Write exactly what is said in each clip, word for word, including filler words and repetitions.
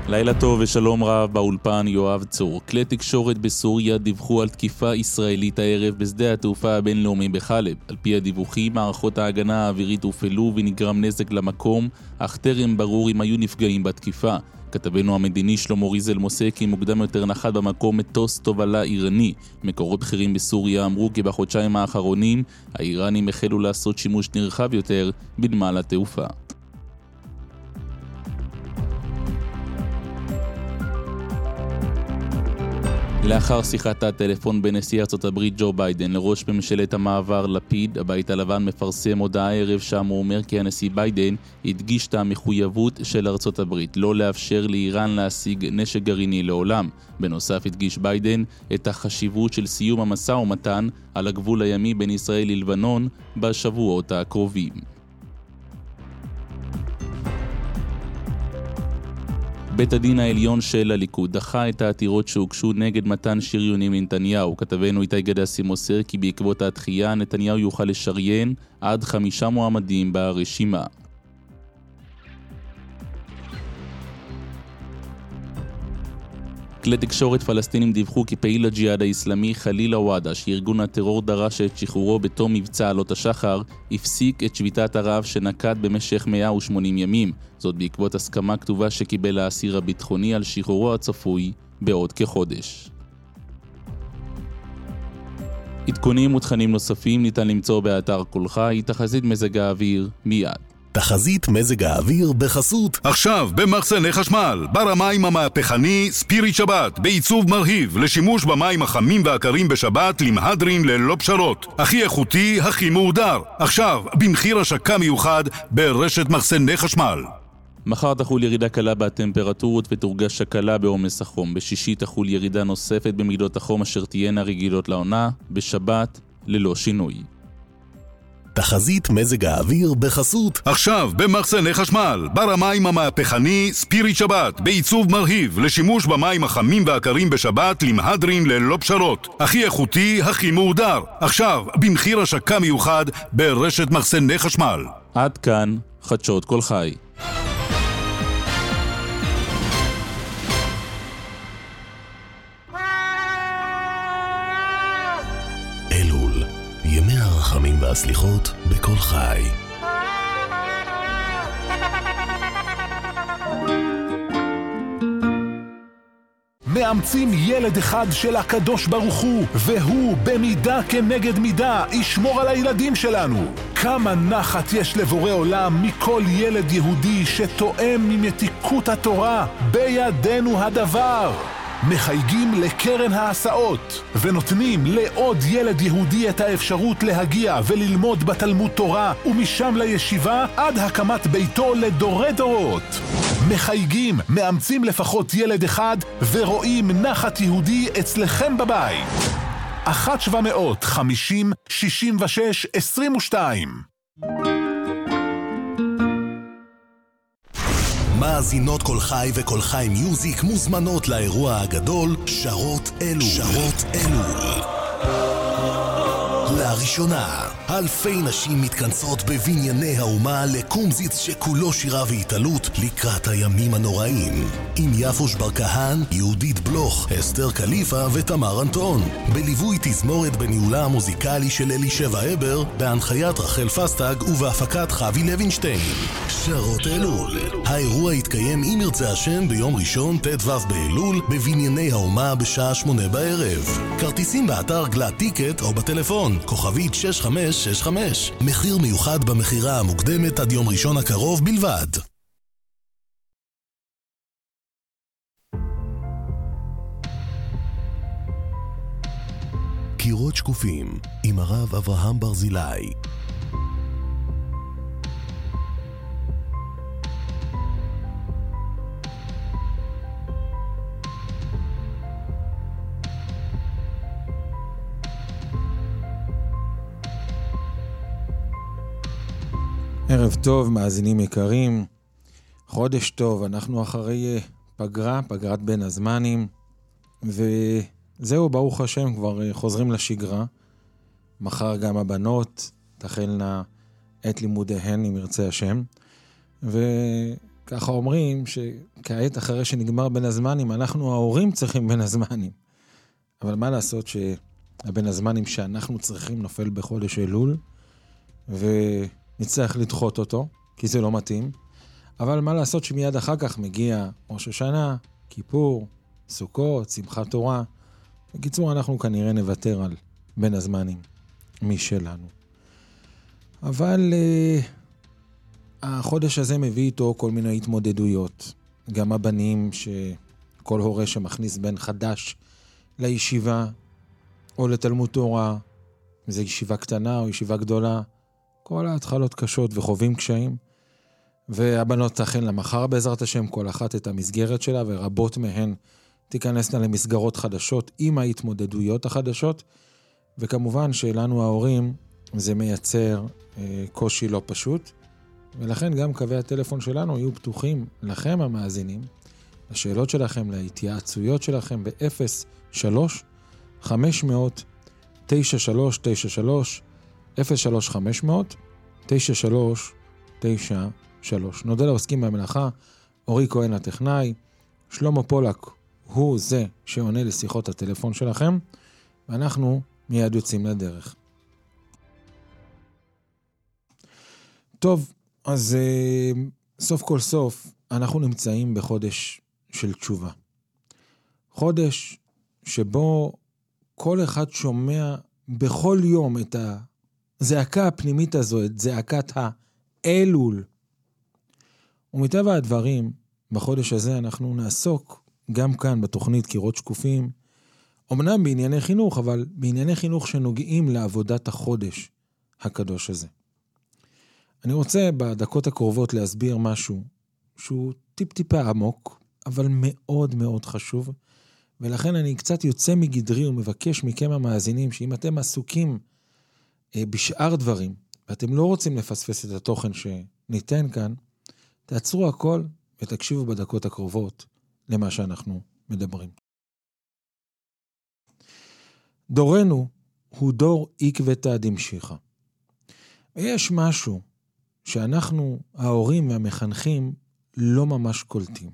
לילה טוב ושלום רב, באולפן יואב צור. כלי תקשורת בסוריה דיווחו על תקיפה ישראלית הערב בשדה התעופה הבינלאומי בחלב. על פי הדיווחים, מערכות ההגנה האווירית הופעלו ונגרם נזק למקום, אך טרם ברור אם היו נפגעים בתקיפה. כתבנו המדיני שלמה ריזל מוסר כי מוקדם יותר נחת במקום מטוס תובלה איראני. מקורות בכירים בסוריה אמרו כי בחודשיים האחרונים האיראנים החלו לעשות שימוש נרחב יותר בנמל התעופה. לאחר שיחת הטלפון בין נשיא ארצות הברית ג'ו ביידן לראש ממשלת המעבר לפיד, הבית הלבן מפרסם הודעה הערב שם הוא אומר כי הנשיא ביידן הדגיש את המחויבות של ארצות הברית לא לאפשר לאיראן להשיג נשק גרעיני לעולם. בנוסף הדגיש ביידן את החשיבות של סיום המשא ומתן על הגבול הימי בין ישראל ללבנון בשבועות הקרובים. בית הדין העליון של הליכוד דחה את העתירות שהוגשו נגד מתן שריונים לנתניהו. כתבנו איתי גדסי מוסר כי בעקבות הדחייה נתניהו יוכל לשריין עד חמישה מועמדים ברשימה. כלי תקשורת פלסטינים דיווחו כי פעיל הג'יהאד האסלאמי חליל עוואדה, שארגון הטרור דרש את שחרורו בתום מבצע עלות השחר, הפסיק את שביתת הרעב שנקט במשך מאה ושמונים ימים. זאת בעקבות הסכמה כתובה שקיבל האסיר הביטחוני על שחרורו הצפוי בעוד כחודש. עדכונים ותכנים נוספים ניתן למצוא באתר כל חי. תחזית מזג האוויר מיד. תחזית מזג האוויר בחסות עכשיו במחסני חשמל בר המים המהפכני ספיריט שבת בעיצוב מרהיב לשימוש במים החמים והקרים בשבת למהדרין ללא פשרות, הכי איכותי, הכי מהודר, עכשיו במחיר השקה מיוחד ברשת מחסני חשמל. מחר תחול ירידה קלה בטמפרטורות ותורגש הקלה בעומס החום. בשישי תחול ירידה נוספת במידות החום אשר תהיינה רגילות לעונה. בשבת ללא שינוי. תחזית מזג האוויר בחסות עכשיו במחסני חשמל בר המים המהפכני ספיריט שבת בעיצוב מרהיב לשימוש במים החמים והקרים בשבת למהדרין ללא פשרות, הכי איכותי, הכי מהודר, עכשיו במחיר השקה מיוחד ברשת מחסני חשמל. עד כאן חדשות כל חי. הרחמים והסליחות בכל חי. מאמצים ילד אחד של הקדוש ברוך הוא, והוא במידה כנגד מידה ישמור על הילדים שלנו. כמה נחת יש לבורא עולם מכל ילד יהודי שתואם ממתיקות התורה. בידינו הדבר. מחייגים לקרן ההסעות ונותנים לעוד ילד יהודי את האפשרות להגיע וללמוד בתלמוד תורה ומשם לישיבה עד הקמת ביתו לדורי דורות. מחייגים, מאמצים לפחות ילד אחד ורואים נחת יהודי אצלכם בבית. אחת שבע מאות חמישים שישים ושש עשרים ושתיים. מאזינות כל חי וכל חי מיוזיק מוזמנות לאירוע הגדול שרות אלול. שרות אלול. לראשונה, אלפי נשים מתכנסות בבנייני האומה לקומזיץ שכולו שירה והתעלות לקראת הימים הנוראים. עם יפוש ברקהן, יהודית בלוך, אסתר קליפה ותמר אנטון. בליווי תזמורת בניהולה המוזיקלי של אלישבע אבר, בהנחיית רחל פסטג ובהפקת חווי לוינשטיין. שרות אלול. האירוע יתקיים אם ירצה השם ביום ראשון ט"ו באלול בבנייני האומה בשעה שמונה בערב. כרטיסים באתר גלת טיקט או בטלפון כוכבית שש חמש שש חמש. מחיר מיוחד במחירה המוקדמת עד יום ראשון הקרוב בלבד. קירות שקופים עם הרב אברהם ברזילי. ערב טוב, מאזינים יקרים, חודש טוב, אנחנו אחרי פגרה, פגרת בין הזמנים, וזהו, ברוך השם, כבר חוזרים לשגרה. מחר גם הבנות תחלנה את לימודיהן אם ירצה השם, ככה אומרים שכעת אחרי שנגמר בין הזמנים, אנחנו ההורים צריכים בין הזמנים. אבל מה לעשות שהבין הזמנים שאנחנו צריכים נופל בחודש אלול, ונצטרך לדחות אותו, כי זה לא מתאים. אבל מה לעשות שמיד אחר כך מגיע ראש השנה, כיפור, סוכות, שמחת תורה. בקיצור, אנחנו כנראה נוותר על בין הזמנים משלנו. אבל uh, החודש הזה מביא איתו כל מיני התמודדויות. גם הבנים, שכל הורה שמכניס בן חדש לישיבה או לתלמוד תורה, אם זו ישיבה קטנה או ישיבה גדולה, כל ההתחלות קשות וחווים קשיים. והבנות תכן למחר בעזרת השם כל אחת את המסגרת שלה, ורבות מהן תיכנסנה למסגרות חדשות עם ההתמודדויות החדשות. וכמובן שלנו ההורים זה מייצר אה, קושי לא פשוט, ולכן גם קווי הטלפון שלנו יהיו פתוחים לכם המאזינים, לשאלות שלכם, להתייעצויות שלכם ב-אפס שלוש חמש מאות תשע שלוש תשע שלוש אפס שלוש חמש מאות תשע שלוש תשע שלוש. נודה לעוסקים במלאכה, אורי כהן הטכנאי, שלמה פולק הוא זה שעונה לשיחות הטלפון שלכם, ואנחנו מיד יוצאים לדרך. טוב, אז סוף כל סוף אנחנו נמצאים בחודש של תשובה. חודש שבו כל אחד שומע בכל יום את הזעקה הפנימית הזו, את זעקת האלול. ומטבע הדברים, בחודש הזה אנחנו נעסוק גם כאן בתוכנית קירות שקופים, אמנם בענייני חינוך, אבל בענייני חינוך שנוגעים לעבודת החודש הקדוש הזה. אני רוצה בדקות הקרובות להסביר משהו שהוא טיפ-טיפה עמוק, אבל מאוד מאוד חשוב, ולכן אני קצת יוצא מגדרי ומבקש מכם המאזינים, שאם אתם עסוקים אה, בשאר דברים, ואתם לא רוצים לפספס את התוכן שניתן כאן, תעצרו הכל ותקשיבו בדקות הקרובות למה שאנחנו מדברים. דורנו הוא דור עקבתא דמשיחא. ויש משהו שאנחנו, ההורים והמחנכים, לא ממש קולטים.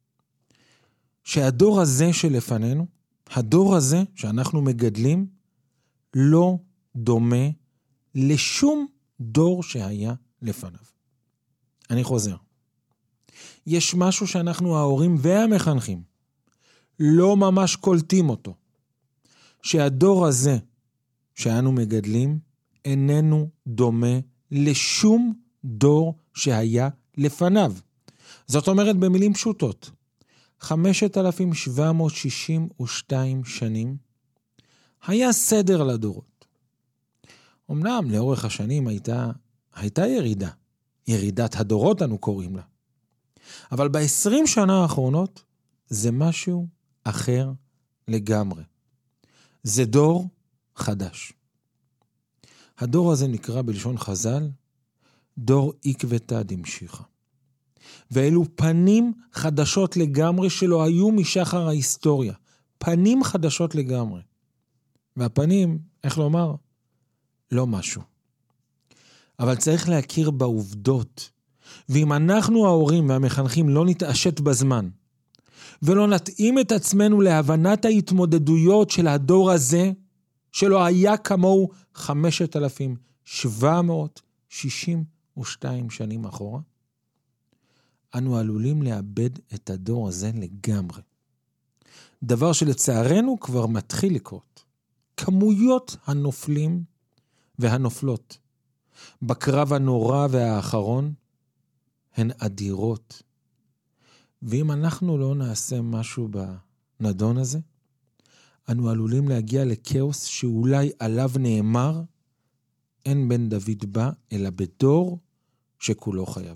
שהדור הזה שלפנינו, הדור הזה שאנחנו מגדלים, לא דומה לשום דור שהיה לפניו. אני חוזר. יש משהו שאנחנו, ההורים והמחנכים, לא ממש קולטים אותו. שהדור הזה שאנו מגדלים, איננו דומה לשום דור שהיה לפניו. זאת אומרת במילים פשוטות, חמשת אלפים שבע מאות שישים ושתיים שנים היה סדר לדורות. אמנם לאורך השנים הייתה, הייתה ירידה, ירידת הדורות אנו קוראים לה. אבל ב-עשרים שנה האחרונות זה משהו אחר לגמרי. זה דור חדש. הדור הזה נקרא בלשון חז"ל, דור עקבתא דמשיחא. ואלו פנים חדשות לגמרי שלא היו משחר ההיסטוריה. פנים חדשות לגמרי. והפנים, איך לומר? לא משהו. אבל צריך להכיר בעובדות. ואם אנחנו ההורים והמחנכים לא נתעשת בזמן, ולא נתאים את עצמנו להבנת ההתמודדויות של הדור הזה, שלא היה כמוהו חמשת אלפים שבע מאות שישים ושתיים שנים אחורה, אנו עלולים לאבד את הדור הזה לגמרי. דבר שלצערנו כבר מתחיל לקרות. כמויות הנופלים והנופלות בקרב הנורא והאחרון הן אדירות. ואם אנחנו לא נעשה משהו בנדון הזה, אנו עלולים להגיע לקאוס שאולי עליו נאמר, אין בן דוד בא, אלא בדור שכולו חייב.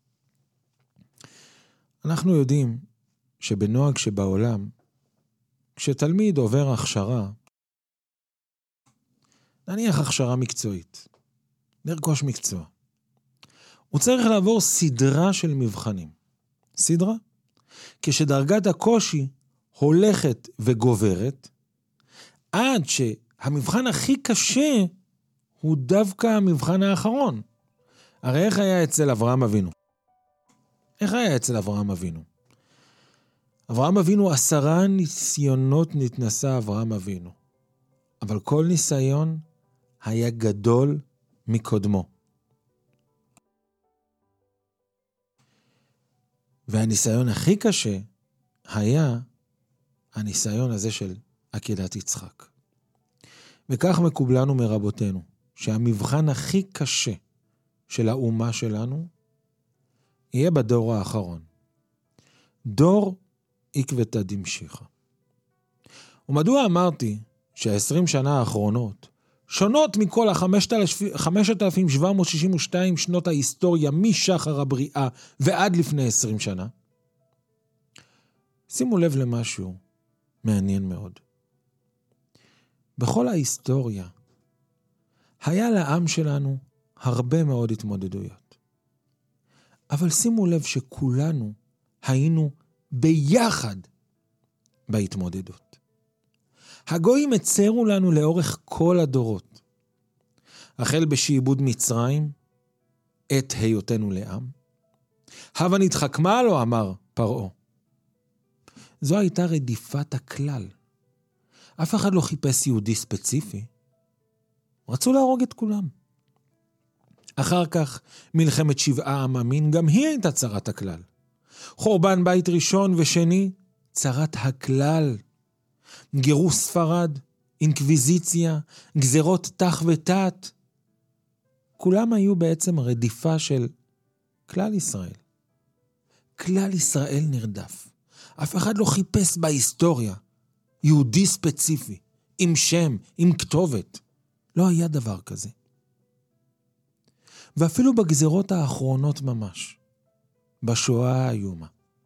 אנחנו יודעים שבנוהג שבעולם, כשתלמיד עובר הכשרה, נניח הכשרה מקצועית, לרכוש מקצוע, הוא צריך לעבור סדרה של מבחנים. סדרה? כשדרגת הקושי הולכת וגוברת, עד שהמבחן הכי קשה הוא דווקא המבחן האחרון. הרי איך היה אצל אברהם אבינו? איך היה אצל אברהם אבינו? אברהם אבינו, עשרה ניסיונות נתנסה אברהם אבינו. אבל כל ניסיון היה גדול מקודמו. והניסיון הכי קשה היה הניסיון הזה של עקדת יצחק. וכך מקובלנו מרבותינו, שהמבחן הכי קשה של האומה שלנו יהיה בדור האחרון. דור עקבתא דמשיחא. ומדוע אמרתי שהעשרים שנה האחרונות שונות מכל ה-חמשת אלפים שבע מאות שישים ושתיים שנות ההיסטוריה משחר הבריאה ועד לפני עשרים שנה? שימו לב למשהו מעניין מאוד. בכל ההיסטוריה היה לעם שלנו הרבה מאוד התמודדויות. אבל שימו לב שכולנו היינו ביחד בהתמודדות. הגויים הצרו לנו לאורך כל הדורות. החל בשעבוד מצרים, את היותנו לעם. הבה נתחכמה לו, אמר פרעה. זו הייתה רדיפת הכלל. אף אחד לא חיפש יהודי ספציפי. רצו להרוג את כולם. אחר כך מלחמת שבעה עממין, גם היא הייתה צרת הכלל. חורבן בית ראשון ושני, צרת הכלל. גירוש ספרד, אינקוויזיציה, גזרות תח ותת. כולם היו בעצם רדיפה של כלל ישראל. כלל ישראל נרדף. אף אחד לא חיפש בהיסטוריה יהודי ספציפי, עם שם, עם כתובת. לא היה דבר כזה. ואפילו בגזרות האחרונות ממש, בשואה האיומה,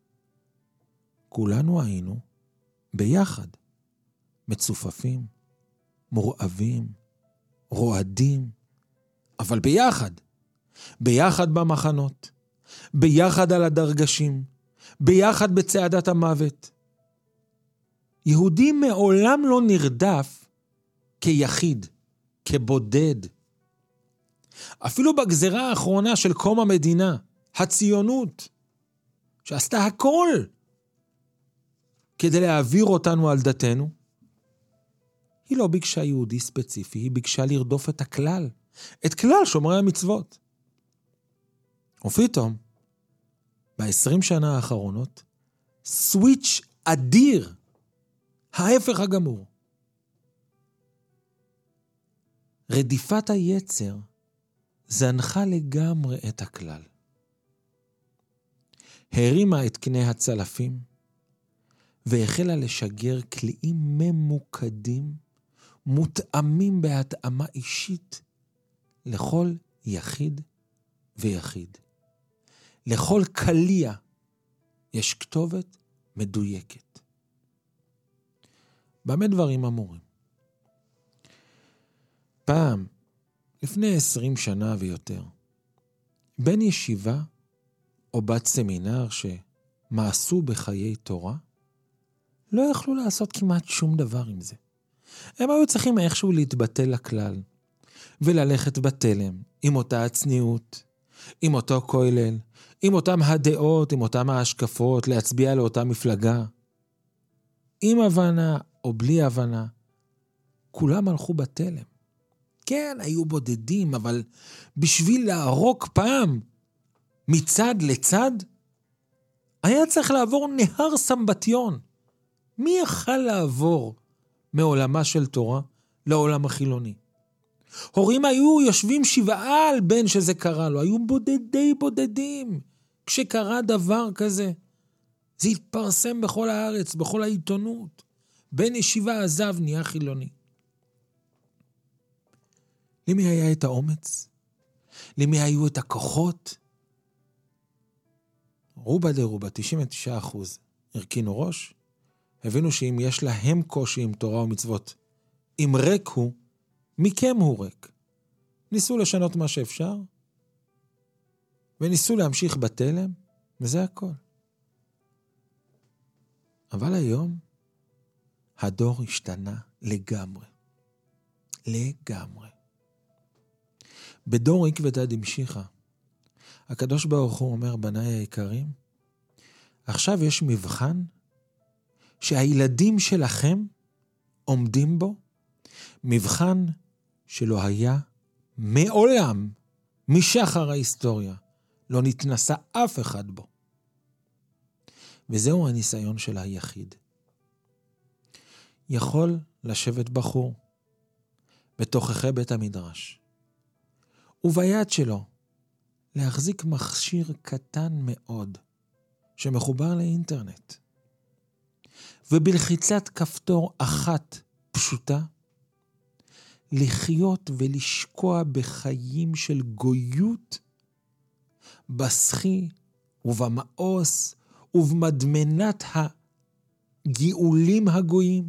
כולנו היינו ביחד, מצופפים, מורעבים, רועדים, אבל ביחד, ביחד במחנות, ביחד על הדרגשים, ביחד בצעדת המוות. יהודי מעולם לא נרדף כיחיד, כבודד. אפילו בגזרה האחרונה של קום המדינה, הציונות, שעשתה הכל כדי להעביר אותנו על דתנו, היא לא ביקשה יהודי ספציפי, היא ביקשה לרדוף את הכלל, את כלל שומרי המצוות. ופתאום, ב-עשרים שנה האחרונות, סוויץ' אדיר, ההפך הגמור. רדיפת היצר זנחה לגמרי את הכלל. הרימה את קנה הצלפים, והחלה לשגר כלים ממוקדים, מותאמים בהתאמה אישית, לכל יחיד ויחיד. לכל קליע יש כתובת מדויקת. במה דברים אמורים? פעם, לפני עשרים שנה ויותר, בן ישיבה או בת סמינר שמעשו בחיי תורה, לא יכלו לעשות כמעט שום דבר עם זה. הם היו צריכים איכשהו להתבטל לכלל, וללכת בתלם, עם אותה הצניעות, עם אותו כולל, עם אותם הדעות, עם אותם ההשקפות, להצביע לאותה מפלגה. עם הבנה או בלי הבנה, כולם הלכו בתלם. כן, היו בודדים, אבל בשביל להרוג פעם, מצד לצד, היה צריך לעבור נהר סמבטיון. מי יכל לעבור מעולמה של תורה לעולם החילוני? הורים היו יושבים שבעה על בן שזה קרה לו, היו בודדי בודדים. כשקרה דבר כזה, זה התפרסם בכל הארץ, בכל העיתונות. בן ישיבה עזב, נהיה חילוני. למי היה את האומץ? למי היו את הכוחות? רובה דרובה, תשעים ותשעה אחוז, הרכינו ראש, הבינו שאם יש להם קושי עם תורה ומצוות, אם ריק הוא, מכם הוא ריק. ניסו לשנות מה שאפשר, וניסו להמשיך בתלם, וזה הכל. אבל היום, הדור השתנה לגמרי. לגמרי. בדור עקבתא דמשיחא, הקדוש ברוך הוא אומר, בניי היקרים, עכשיו יש מבחן שהילדים שלכם עומדים בו, מבחן שלא היה מעולם, משחר ההיסטוריה, לא נתנסה אף אחד בו. וזהו הניסיון של היחיד. יכול לשבת בחור בתוככי בית המדרש, וביד שלו להחזיק מכשיר קטן מאוד, שמחובר לאינטרנט, ובלחיצת כפתור אחת פשוטה, לחיות ולשקוע בחיים של גויות, בסחי ובמאוס ובמדמנת הגאולים הגויים.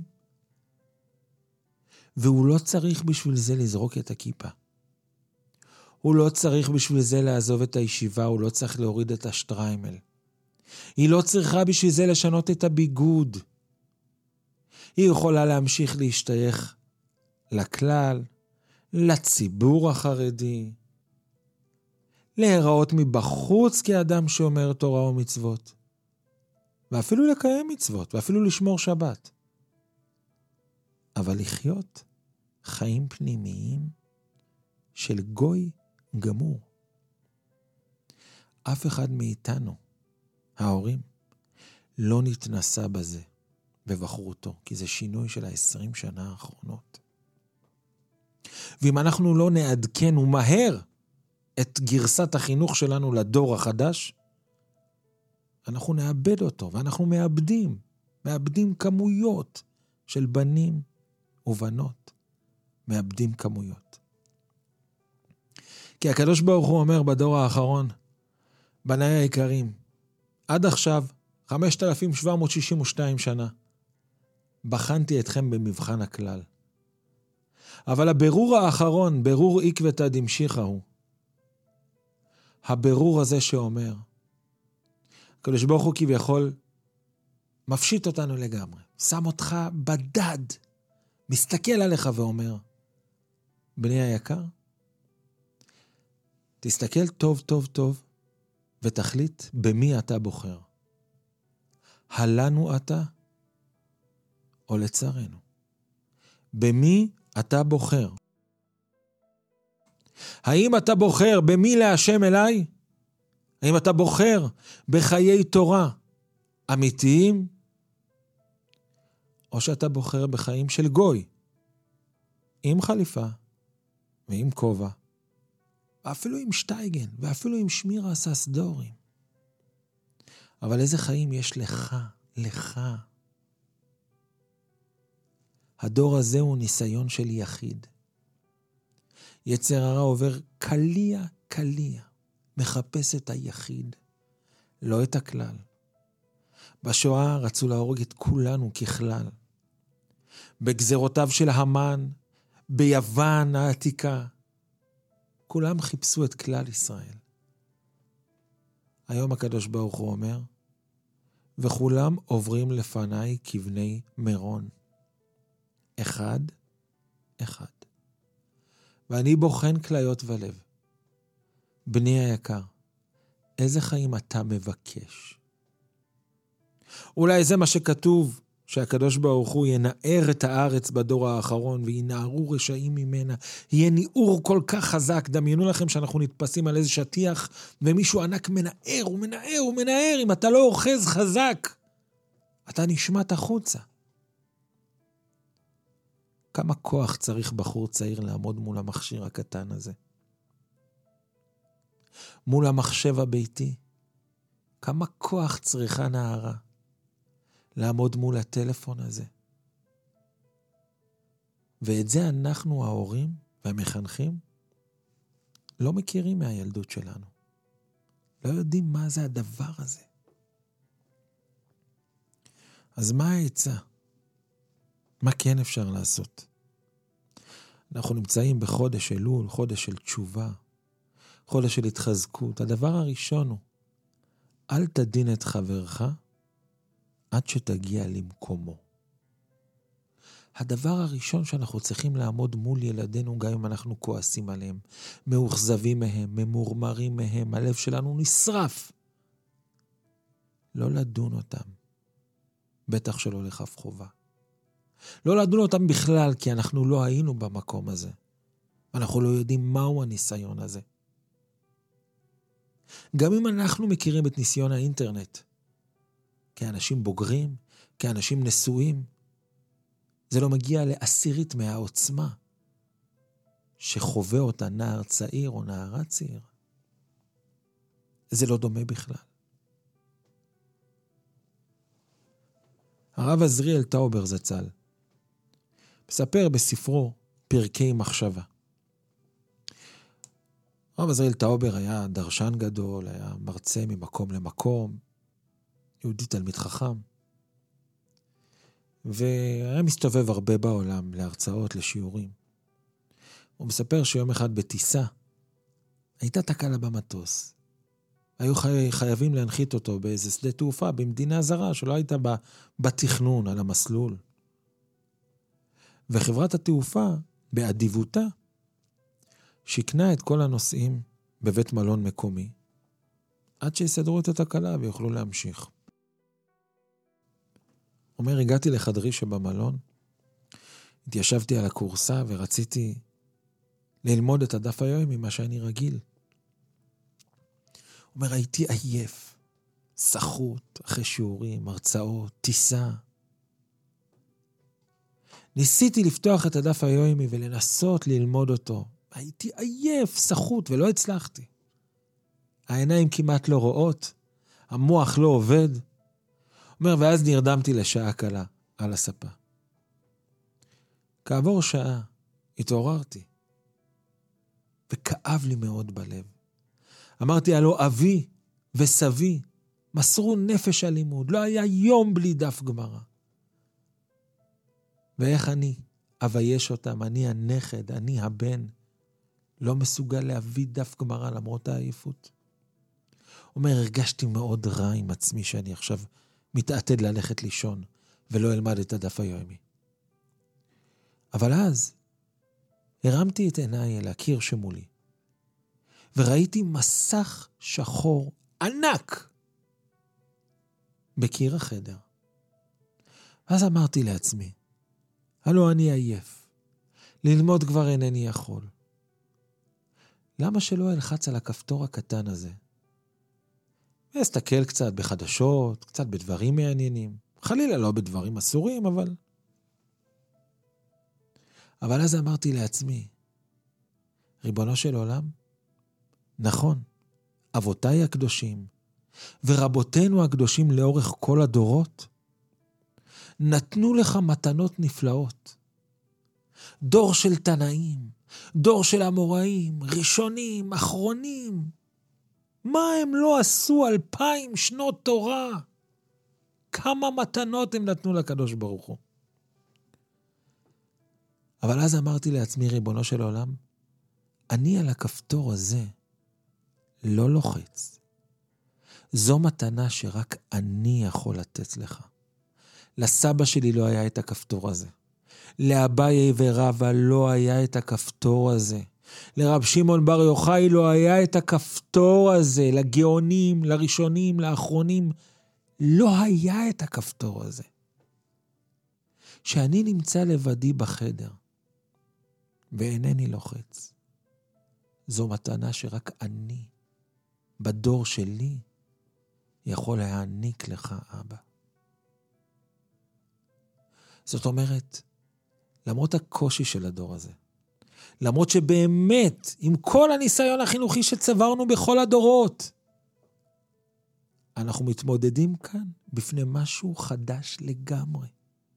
והוא לא צריך בשביל זה לזרוק את הכיפה. הוא לא צריך בשביל זה לעזוב את הישיבה, הוא לא צריך להוריד את השטריימל. היא לא צריכה בשביל זה לשנות את הביגוד. היא יכולה להמשיך להשתייך לכלל, לציבור החרדי, להיראות מבחוץ כאדם שאומר תורה ומצוות, ואפילו לקיים מצוות, ואפילו לשמור שבת. אבל לחיות חיים פנימיים של גוי גמור. אף אחד מאיתנו, ההורים, לא נתנסה בזה בבחרותו, כי זה שינוי של העשרים שנה האחרונות. ואם אנחנו לא נעדכן ומהר את גרסת החינוך שלנו לדור החדש, אנחנו נאבד אותו, ואנחנו מאבדים, מאבדים כמויות של בנים ובנות, מאבדים כמויות. כי הקדוש ברוך הוא אומר בדור האחרון, בני היקרים, עד עכשיו, חמשת אלפים שבע מאות שישים ושתיים שנה, בחנתי אתכם במבחן הכלל. אבל הבירור האחרון, בירור עקבתא דמשיחא הוא, הבירור הזה שאומר, הקדוש ברוך הוא כביכול מפשיט אותנו לגמרי, שם אותך בדד, מסתכל עליך ואומר, בני היקר, תסתכל טוב טוב טוב, ותחליט במי אתה בוחר. הלנו אתה, או לצערנו. במי אתה בוחר? האם אתה בוחר במי להשם אליי? האם אתה בוחר בחיי תורה אמיתיים? או שאתה בוחר בחיים של גוי, עם חליפה ועם כובע, ואפילו עם שטייגן, ואפילו עם שמירה הססדורים. אבל איזה חיים יש לך, לך? הדור הזה הוא ניסיון של יחיד. יצר הרע עובר קליע, קליע, מחפש את היחיד, לא את הכלל. בשואה רצו להרוג את כולנו ככלל. בגזרותיו של המן, ביוון העתיקה, כולם חיפשו את כלל ישראל. היום הקדוש ברוך הוא אומר, וכולם עוברים לפניי כבני מירון. אחד, אחד. ואני בוחן כליות ולב. בני היקר, איזה חיים אתה מבקש? אולי זה מה שכתוב, שהקדוש ברוך הוא ינער את הארץ בדור האחרון, וינערו רשעים ממנה. יהיה ניעור כל כך חזק. דמיינו לכם שאנחנו נתפסים על איזה שטיח, ומישהו ענק מנער ומנער ומנער. אם אתה לא אוחז חזק, אתה נשמט החוצה. כמה כוח צריך בחור צעיר לעמוד מול המכשיר הקטן הזה? מול המחשב הביתי. כמה כוח צריכה נערה לעמוד מול הטלפון הזה. ואת זה אנחנו ההורים והמחנכים לא מכירים מהילדות שלנו. לא יודעים מה זה הדבר הזה. אז מה העצה? מה כן אפשר לעשות? אנחנו נמצאים בחודש אלול, חודש של תשובה, חודש של התחזקות. הדבר הראשון הוא, אל תדין את חברך עד שתגיע למקומו. הדבר הראשון שאנחנו צריכים לעמוד מול ילדינו, גם אם אנחנו כועסים עליהם, מאוכזבים מהם, ממורמרים מהם, הלב שלנו נשרף. לא לדון אותם. בטח שלא לכף חובה. לא לדון אותם בכלל, כי אנחנו לא היינו במקום הזה. אנחנו לא יודעים מהו הניסיון הזה. גם אם אנחנו מכירים את ניסיון האינטרנט, כאנשים בוגרים, כאנשים נשואים, זה לא מגיע לעשירית מהעוצמה שחווה אותה נער צעיר או נערה צעיר. זה לא דומה בכלל. הרב עזריאל טאובר זצ"ל מספר בספרו פרקי מחשבה. הרב עזריאל טאובר היה דרשן גדול, היה מרצה ממקום למקום, יהודי תלמיד חכם, והיה מסתובב הרבה בעולם להרצאות, לשיעורים. הוא מספר שיום אחד בטיסה הייתה תקלה במטוס. היו חי... חייבים להנחית אותו באיזה שדה תעופה במדינה זרה שלא הייתה בה, בתכנון על המסלול. וחברת התעופה באדיבותה שיקנה את כל הנוסעים בבית מלון מקומי עד שיסדרו את התקלה ויוכלו להמשיך. אומר, הגעתי לחדרי שבמלון, התיישבתי על הקורסה ורציתי ללמוד את הדף היומי ממה שאני רגיל. אומר, הייתי עייף, סחוט, אחרי שיעורים, הרצאות, טיסה. ניסיתי לפתוח את הדף היומי ולנסות ללמוד אותו. הייתי עייף, סחוט, ולא הצלחתי. העיניים כמעט לא רואות, המוח לא עובד. אומר, ואז נרדמתי לשעה קלה על הספה. כעבור שעה התעוררתי, וכאב לי מאוד בלב. אמרתי, הלא אבי וסבי מסרו נפש הלימוד, לא היה יום בלי דף גמרא. ואיך אני אבייש אותם, אני הנכד, אני הבן, לא מסוגל להביא דף גמרא למרות העייפות. אומר, הרגשתי מאוד רע עם עצמי שאני עכשיו מתעתד ללכת לישון ולא אלמד את הדף היומי. אבל אז הרמתי את עיניי אל הקיר שמולי וראיתי מסך שחור ענק בקיר החדר. אז אמרתי לעצמי, הלא אני עייף, ללמוד כבר אינני יכול. למה שלא אלחץ על הכפתור הקטן הזה? ואסתכל קצת בחדשות, קצת בדברים מעניינים. חלילה לא בדברים אסורים, אבל... אבל אז אמרתי לעצמי, ריבונו של עולם, נכון, אבותיי הקדושים ורבותינו הקדושים לאורך כל הדורות, נתנו לך מתנות נפלאות. דור של תנאים, דור של אמוראים, ראשונים, אחרונים. מה הם לא עשו אלפיים שנות תורה? כמה מתנות הם נתנו לקדוש ברוך הוא. אבל אז אמרתי לעצמי, ריבונו של עולם, אני על הכפתור הזה לא לוחץ. זו מתנה שרק אני יכול לתת לך. לסבא שלי לא היה את הכפתור הזה. לאביי ורבא לא היה את הכפתור הזה. לרב שמעון בר יוחאי לא היה את הכפתור הזה. לגאונים, לראשונים, לאחרונים, לא היה את הכפתור הזה. שאני נמצא לבדי בחדר, ואינני לוחץ. זו מתנה שרק אני, בדור שלי, יכול להעניק לך, אבא. זאת אומרת, למרות הקושי של הדור הזה, למרות שבאמת, עם כל הניסיון החינוכי שצברנו בכל הדורות, אנחנו מתמודדים כאן בפני משהו חדש לגמרי.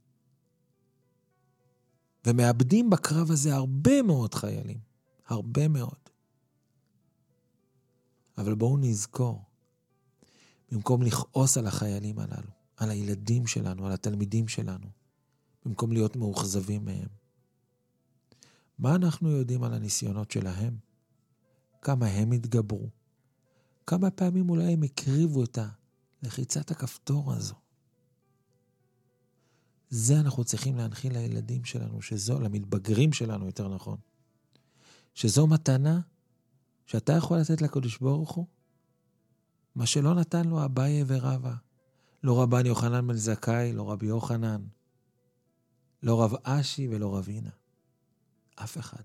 ומאבדים בקרב הזה הרבה מאוד חיילים. הרבה מאוד. אבל בואו נזכור, במקום לכעוס על החיילים הללו, על הילדים שלנו, על התלמידים שלנו, במקום להיות מאוכזבים מהם, מה אנחנו יודעים על הניסיונות שלהם? כמה הם התגברו? כמה פעמים אולי הם הקריבו את לחיצת הכפתור הזו? זה אנחנו צריכים להנחיל לילדים שלנו, שזו, למתבגרים שלנו יותר נכון, שזו מתנה שאתה יכול לתת לקדוש ברוך הוא, מה שלא נתן לו אביי ורבא, לא רבן יוחנן בן זכאי, לא רבי יוחנן, לא רב אשי ולא רבינה. אף אחד.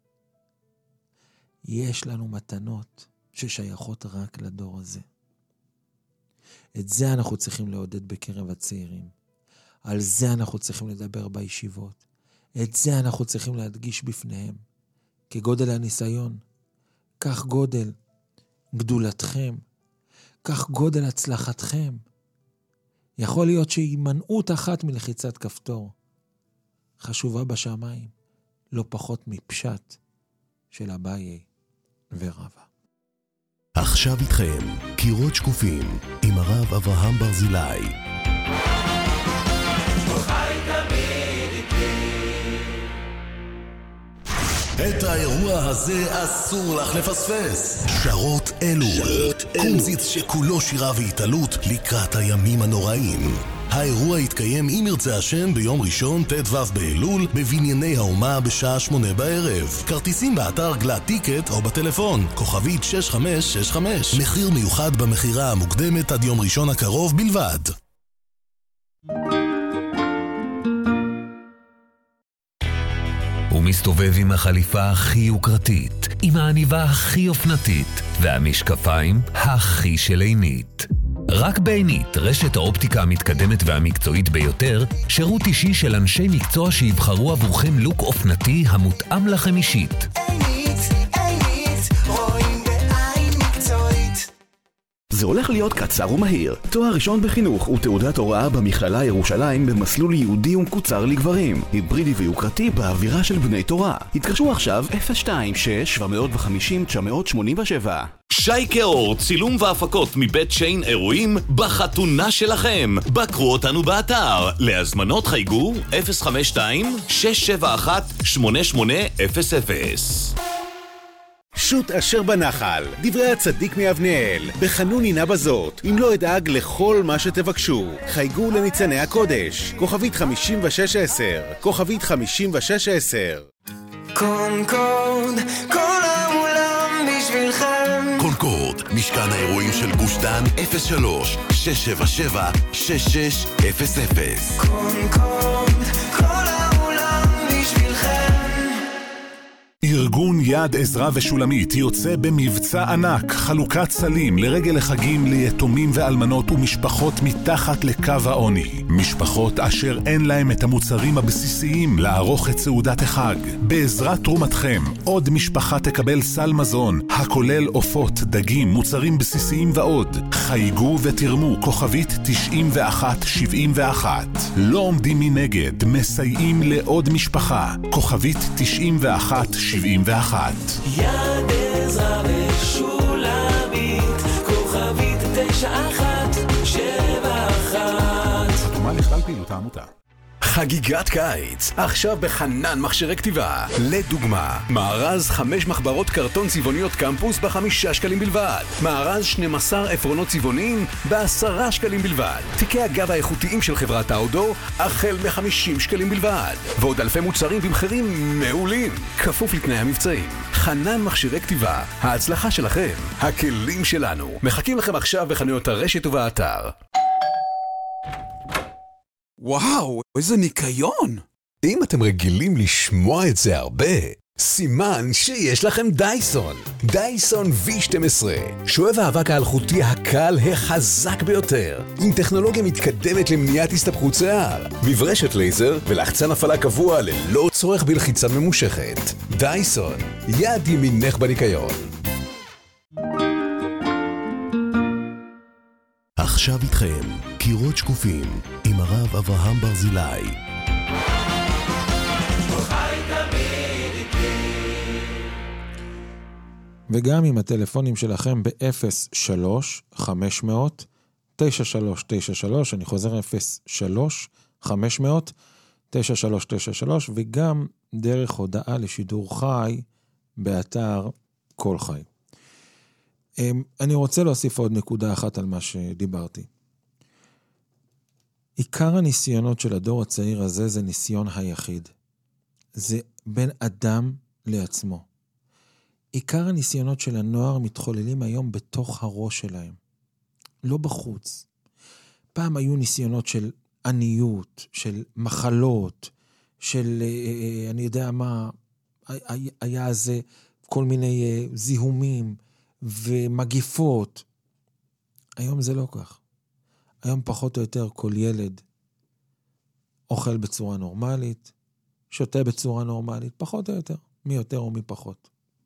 יש לנו מתנות ששייכות רק לדור הזה. את זה אנחנו צריכים לעודד בקרב הצעירים. על זה אנחנו צריכים לדבר בישיבות. את זה אנחנו צריכים להדגיש בפניהם. כגודל הניסיון, כך גודל גדולתכם, כך גודל הצלחתכם. יכול להיות שהימנעות אחת מלחיצת כפתור חשובה בשמיים, לא פחות מפשט של אביי ורבא. עכשיו איתכם, קירות שקופים, עם הרב אברהם ברזילי. את האירוע הזה אסור לך לפספס. שרות אלול, קומזיץ שכולו שירה והתעלות לקראת הימים הנוראים. האירוע יתקיים אם ירצה השם ביום ראשון ט"ו באלול בבנייני האומה בשעה שמונה בערב. כרטיסים באתר גלת טיקט או בטלפון כוכבית שש חמש שש חמש. מחיר מיוחד במחירה המוקדמת עד יום ראשון הקרוב בלבד. הוא מסתובב עם החליפה הכי יוקרתית, עם העניבה הכי אופנתית והמשקפיים הכי של עינית. רק בעינית, רשת האופטיקה המתקדמת והמקצועית ביותר, שירות אישי של אנשי מקצוע שיבחרו עבורכם לוק אופנתי המותאם לכם אישית. עינית, עינית, רואים בעין מקצועית. זה הולך להיות קצר ומהיר. תואר ראשון בחינוך ותעודת הוראה במכללה ירושלים במסלול יהודי ומקוצר לגברים. היברידי ויוקרתי באווירה של בני תורה. התקשרו עכשיו אפס שתיים שש שבע חמש אפס תשע שמונה שבע. שייקה אור, צילום והפקות מבית שיין אירועים בחתונה שלכם. בקרו אותנו באתר. להזמנות חייגו אפס חמש שתיים שש שבע אחת שמונה שמונה אפס אפס. שוט אשר בנחל, דברי הצדיק מאבנאל, בחנון הנה בזאת, אם לא אדאג לכל מה שתבקשו. חייגו לניצני הקודש, כוכבית חמישים ושש עשר, כוכבית חמישים ושש עשר. קונקורד, כל העולם בשבילכם. קונקורד, משכן האירועים של גוש דן, אפס שלוש שש שבע שבע שש שש אפס אפס. קונקורד, כל העולם בשבילכם. ארגון יד עזרא ושולמית יוצא במבצע ענק, חלוקת סלים לרגל החגים ליתומים ואלמנות ומשפחות מתחת לקו העוני. משפחות אשר אין להם את המוצרים הבסיסיים לערוך את סעודת החג. בעזרת תרומתכם, עוד משפחה תקבל סל מזון, הכולל עופות, דגים, מוצרים בסיסיים ועוד. חייגו ותרמו כוכבית תשעים ואחת שבעים ואחת. לא עומדים מנגד, מסייעים לעוד משפחה. כוכבית תשעים ואחת שבעים ואחת. יד עזרא ושולמית, כוכבית תשע אחת שבע אחת. חתומה לכלל פעילות העמותה. חגיגת קיץ, עכשיו בחנן מכשירי כתיבה. לדוגמה, מארז חמש מחברות קרטון צבעוניות קמפוס בחמישה שקלים בלבד. מארז שנים עשר עפרונות צבעוניים בעשרה שקלים בלבד. תיקי הגב האיכותיים של חברת האודו החל מחמישים שקלים בלבד. ועוד אלפי מוצרים במחירים מעולים, כפוף לתנאי המבצעים. חנן מכשירי כתיבה, ההצלחה שלכם, הכלים שלנו. מחכים לכם עכשיו בחנויות הרשת ובאתר. וואו, איזה ניקיון! אם אתם רגילים לשמוע את זה הרבה, סימן שיש לכם דייסון. דייסון וי שתים עשרה, שואב האבק האלחוטי הקל החזק ביותר, עם טכנולוגיה מתקדמת למניעת הסתבכות שיער, מברשת לייזר ולחצן הפעלה קבוע ללא צורך בלחיצה ממושכת. דייסון, יד ימינך בניקיון. עכשיו איתכם, קירות שקופים, עם הרב אברהם ברזילי. וגם עם הטלפונים שלכם ב-אפס שלוש חמש מאות תשע שלוש תשע שלוש, אני חוזר אפס שלוש חמש מאות תשע שלוש תשע שלוש, וגם דרך הודעה לשידור חי באתר כל חי. אני רוצה להוסיף עוד נקודה אחת על מה שדיברתי. עיקר הניסיונות של הדור הצעיר הזה זה ניסיון היחיד. זה בין אדם לעצמו. עיקר הניסיונות של הנוער מתחוללים היום בתוך הראש שלהם. לא בחוץ. פעם היו ניסיונות של עניות, של מחלות, של, אני יודע מה, היה זה כל מיני זיהומים ומגיפות. היום זה לא כך. היום פחות או יותר כל ילד אוכל בצורה נורמלית, שותה בצורה נורמלית, פחות או יותר, מי יותר או מי פחות.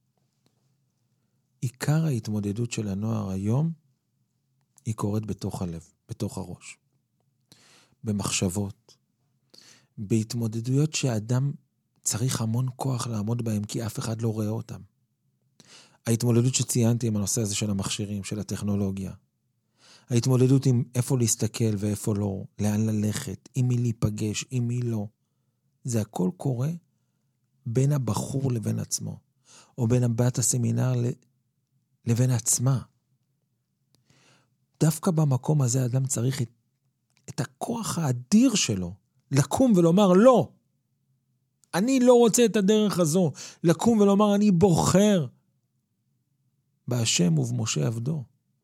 עיקר ההתמודדות של הנוער היום, היא קורית בתוך הלב, בתוך הראש. במחשבות, בהתמודדויות שהאדם צריך המון כוח לעמוד בהם, כי אף אחד לא רואה אותם. ההתמודדות שציינתי עם הנושא הזה של המכשירים, של הטכנולוגיה. ההתמודדות עם איפה להסתכל ואיפה לא, לאן ללכת, עם מי להיפגש, עם מי לא. זה הכל קורה בין הבחור לבין עצמו, או בין הבת הסמינר לבין עצמה. דווקא במקום הזה האדם צריך את, את הכוח האדיר שלו, לקום ולומר לא. אני לא רוצה את הדרך הזו. לקום ולומר אני בוחר בהשם ובמשה עבדו.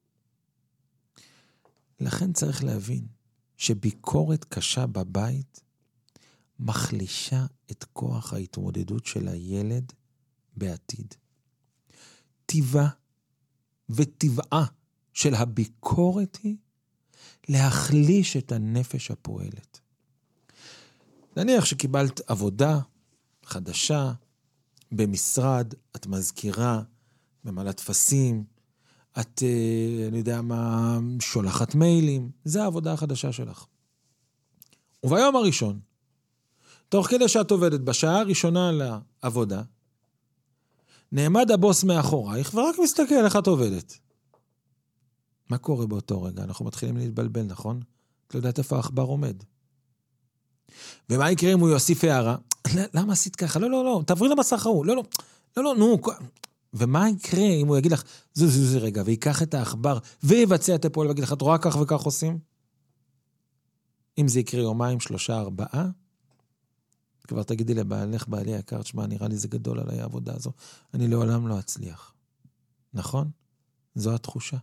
לכן צריך להבין שביקורת קשה בבית מחלישה את כוח ההתמודדות של הילד בעתיד. טבעה וטבעה של הביקורת היא להחליש את הנפש הפועלת. נניח שקיבלת עבודה חדשה במשרד, את מזכירה, ממלאת טפסים, את, אני יודע מה, שולחת מיילים, זה העבודה החדשה שלך. וביום הראשון, תוך כדי שאת עובדת בשעה הראשונה לעבודה, נעמד הבוס מאחורייך ורק מסתכל איך את עובדת. מה קורה באותו רגע? אנחנו מתחילים להתבלבל, נכון? את לא יודעת איפה האחבר עומד. ומה יקרה אם הוא יוסיף הערה? למה עשית ככה? לא, לא, לא, תעברי למסך ההוא. לא, לא, לא, לא, נו. ומה יקרה אם הוא יגיד לך, זו, זו, זו רגע, ויקח את האחבר, ויבצע את הפועל, ויגיד לך, את רואה כך וכך עושים? אם זה יקרה יומיים, שלושה, ארבעה, כבר תגידי לבעלך, בעלי היקר, שמה, נראה לי זה גדול עליי העבודה הזו, אני לעולם לא אצליח. נכון? זו התחושה.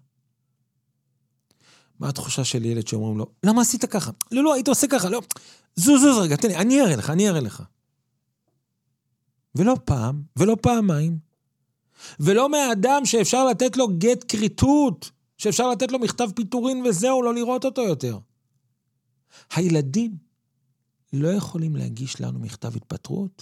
מה התחושה של ילד שאומרים לו, למה עשית ככה? לא, לא, היית עושה ככה, לא. זו, זו, זו, רגע, תן לי, אני אראה לך, אני אראה לך. ולא פעם, ולא פעמיים, ולא מהאדם שאפשר לתת לו גט קריטות, שאפשר לתת לו מכתב פיטורין וזהו, לא לראות אותו יותר. הילדים לא יכולים להגיש לנו מכתב התפטרות.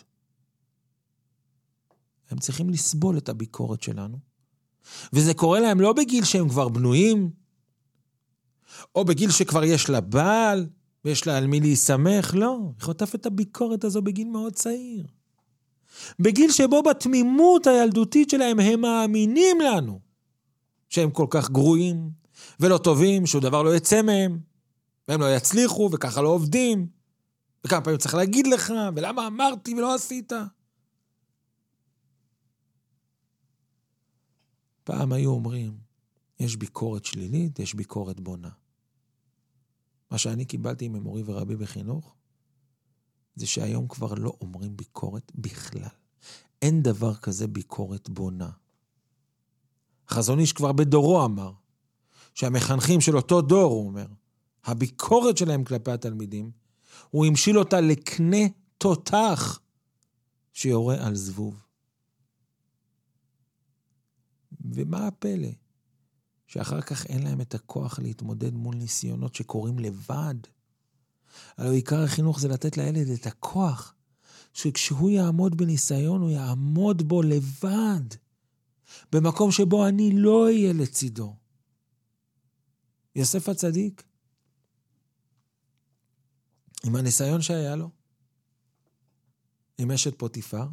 הם צריכים לסבול את הביקורת שלנו. וזה קורה להם לא בגיל שהם כבר בנויים, או בגיל שכבר יש לה בעל, ויש לה על מי להיסמך, לא. היא חוטף את הביקורת הזו בגיל מאוד צעיר. בגיל שבו בתמימות הילדותית שלהם הם מאמינים לנו, שהם כל כך גרועים, ולא טובים, שהוא דבר לא יצא מהם, והם לא יצליחו, וככה לא עובדים, וכמה פעמים צריך להגיד לך, ולמה אמרתי ולא עשית. פעם היו אומרים, יש ביקורת שלילית, יש ביקורת בונה. מה שאני קיבלתי ממורי ורבי בחינוך, זה שהיום כבר לא אומרים ביקורת בכלל. אין דבר כזה ביקורת בונה. חזון איש כבר בדורו אמר, שהמחנכים של אותו דור, הוא אומר, הביקורת שלהם כלפי התלמידים, הוא המשיל אותה לקנה תותח שיורה על זבוב. ומה הפלא? שאחר כך אין להם את הכוח להתמודד מול ניסיונות שקורים לבד. הלוא עיקר החינוך זה לתת לילד את הכוח, שכשהוא יעמוד בניסיון, הוא יעמוד בו לבד, במקום שבו אני לא אהיה לצידו. יוסף הצדיק, עם הניסיון שהיה לו, עם אשת פוטיפר,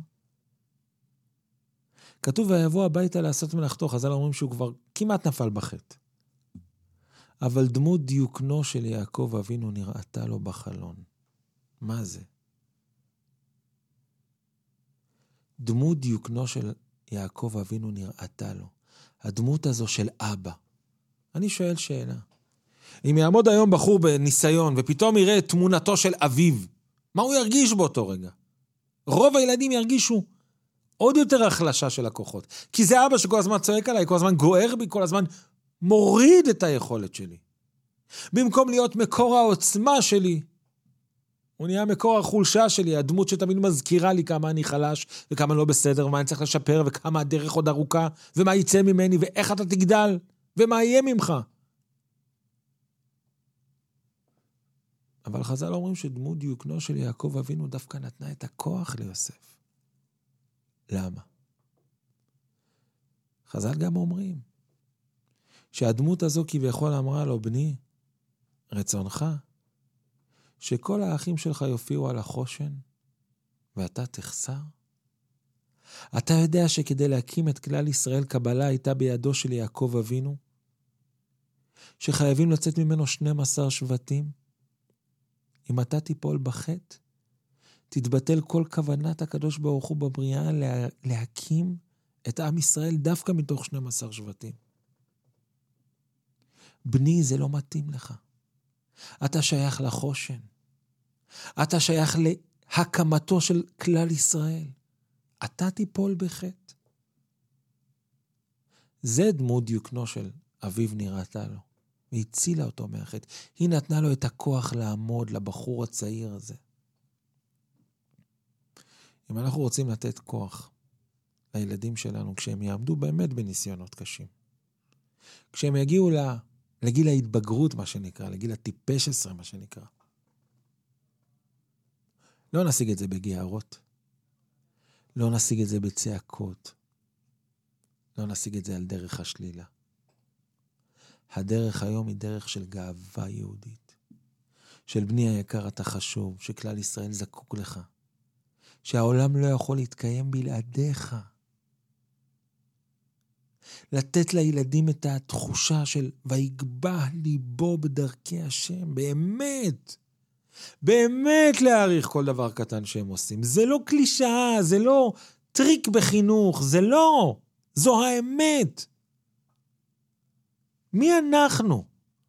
כתוב ויבוא הביתה לעשות מלאכתו, חז"ל אומרים שהוא כבר כמעט נפל בחטא. אבל דמות דיוקנו של יעקב אבינו נראתה לו בחלון. מה זה? דמות דיוקנו של יעקב אבינו נראתה לו. הדמות הזו של אבא. אני שואל שאלה. אם יעמוד היום בחור בניסיון ופתאום יראה את תמונתו של אביו, מה הוא ירגיש באותו רגע? רוב הילדים ירגישו עוד יותר החלשה של הכוחות. כי זה אבא שכל הזמן צועק עליי, כל הזמן גוער בי, כל הזמן מוריד את היכולת שלי. במקום להיות מקור העוצמה שלי, הוא נהיה מקור החולשה שלי, הדמות שתמיד מזכירה לי כמה אני חלש, וכמה לא בסדר, ומה אני צריך לשפר, וכמה הדרך עוד ארוכה, ומה יצא ממני, ואיך אתה תגדל, ומה יהיה ממך. אבל חז"ל אומרים שדמות דיוקנו של יעקב אבינו דווקא נתנה את הכוח ליוסף. למה? חז"ל גם אומרים שהדמות הזו כביכול אמרה לו, בני, רצונך, שכל האחים שלך יופיעו על החושן, ואתה תחסר? אתה יודע שכדי להקים את כלל ישראל קבלה הייתה בידו של יעקב אבינו, שחייבים לצאת ממנו שנים עשר שבטים? אם אתה תיפול בחטא, תתבטל כל כוונת הקדוש ברוך הוא בבריאה לה, להקים את עם ישראל דווקא מתוך שנים עשר שבטים. בני, זה לא מתאים לך. אתה שייך לחושן. אתה שייך להקמתו של כלל ישראל. אתה תיפול בחטא. זה דמות דיוקנו של אביו נראתה לו. והצילה אותו מהחטא. היא נתנה לו את הכוח לעמוד לבחור הצעיר הזה. אם אנחנו רוצים לתת כוח לילדים שלנו, כשהם יעמדו באמת בניסיונות קשים, כשהם יגיעו לגיל ההתבגרות, מה שנקרא, לגיל הטיפש עשרה, מה שנקרא, לא נשיג את זה בגערות, לא נשיג את זה בצעקות, לא נשיג את זה על דרך השלילה. הדרך היום היא דרך של גאווה יהודית, של בני היקר אתה חשוב, שכלל ישראל זקוק לך, שהעולם לא יכול להתקיים בלעדיך. לתת לילדים את התחושה של ויגבה ליבו בדרכי השם, באמת, באמת להעריך כל דבר קטן שהם עושים. זה לא קלישאה, זה לא טריק בחינוך, זה לא, זו האמת. מי אנחנו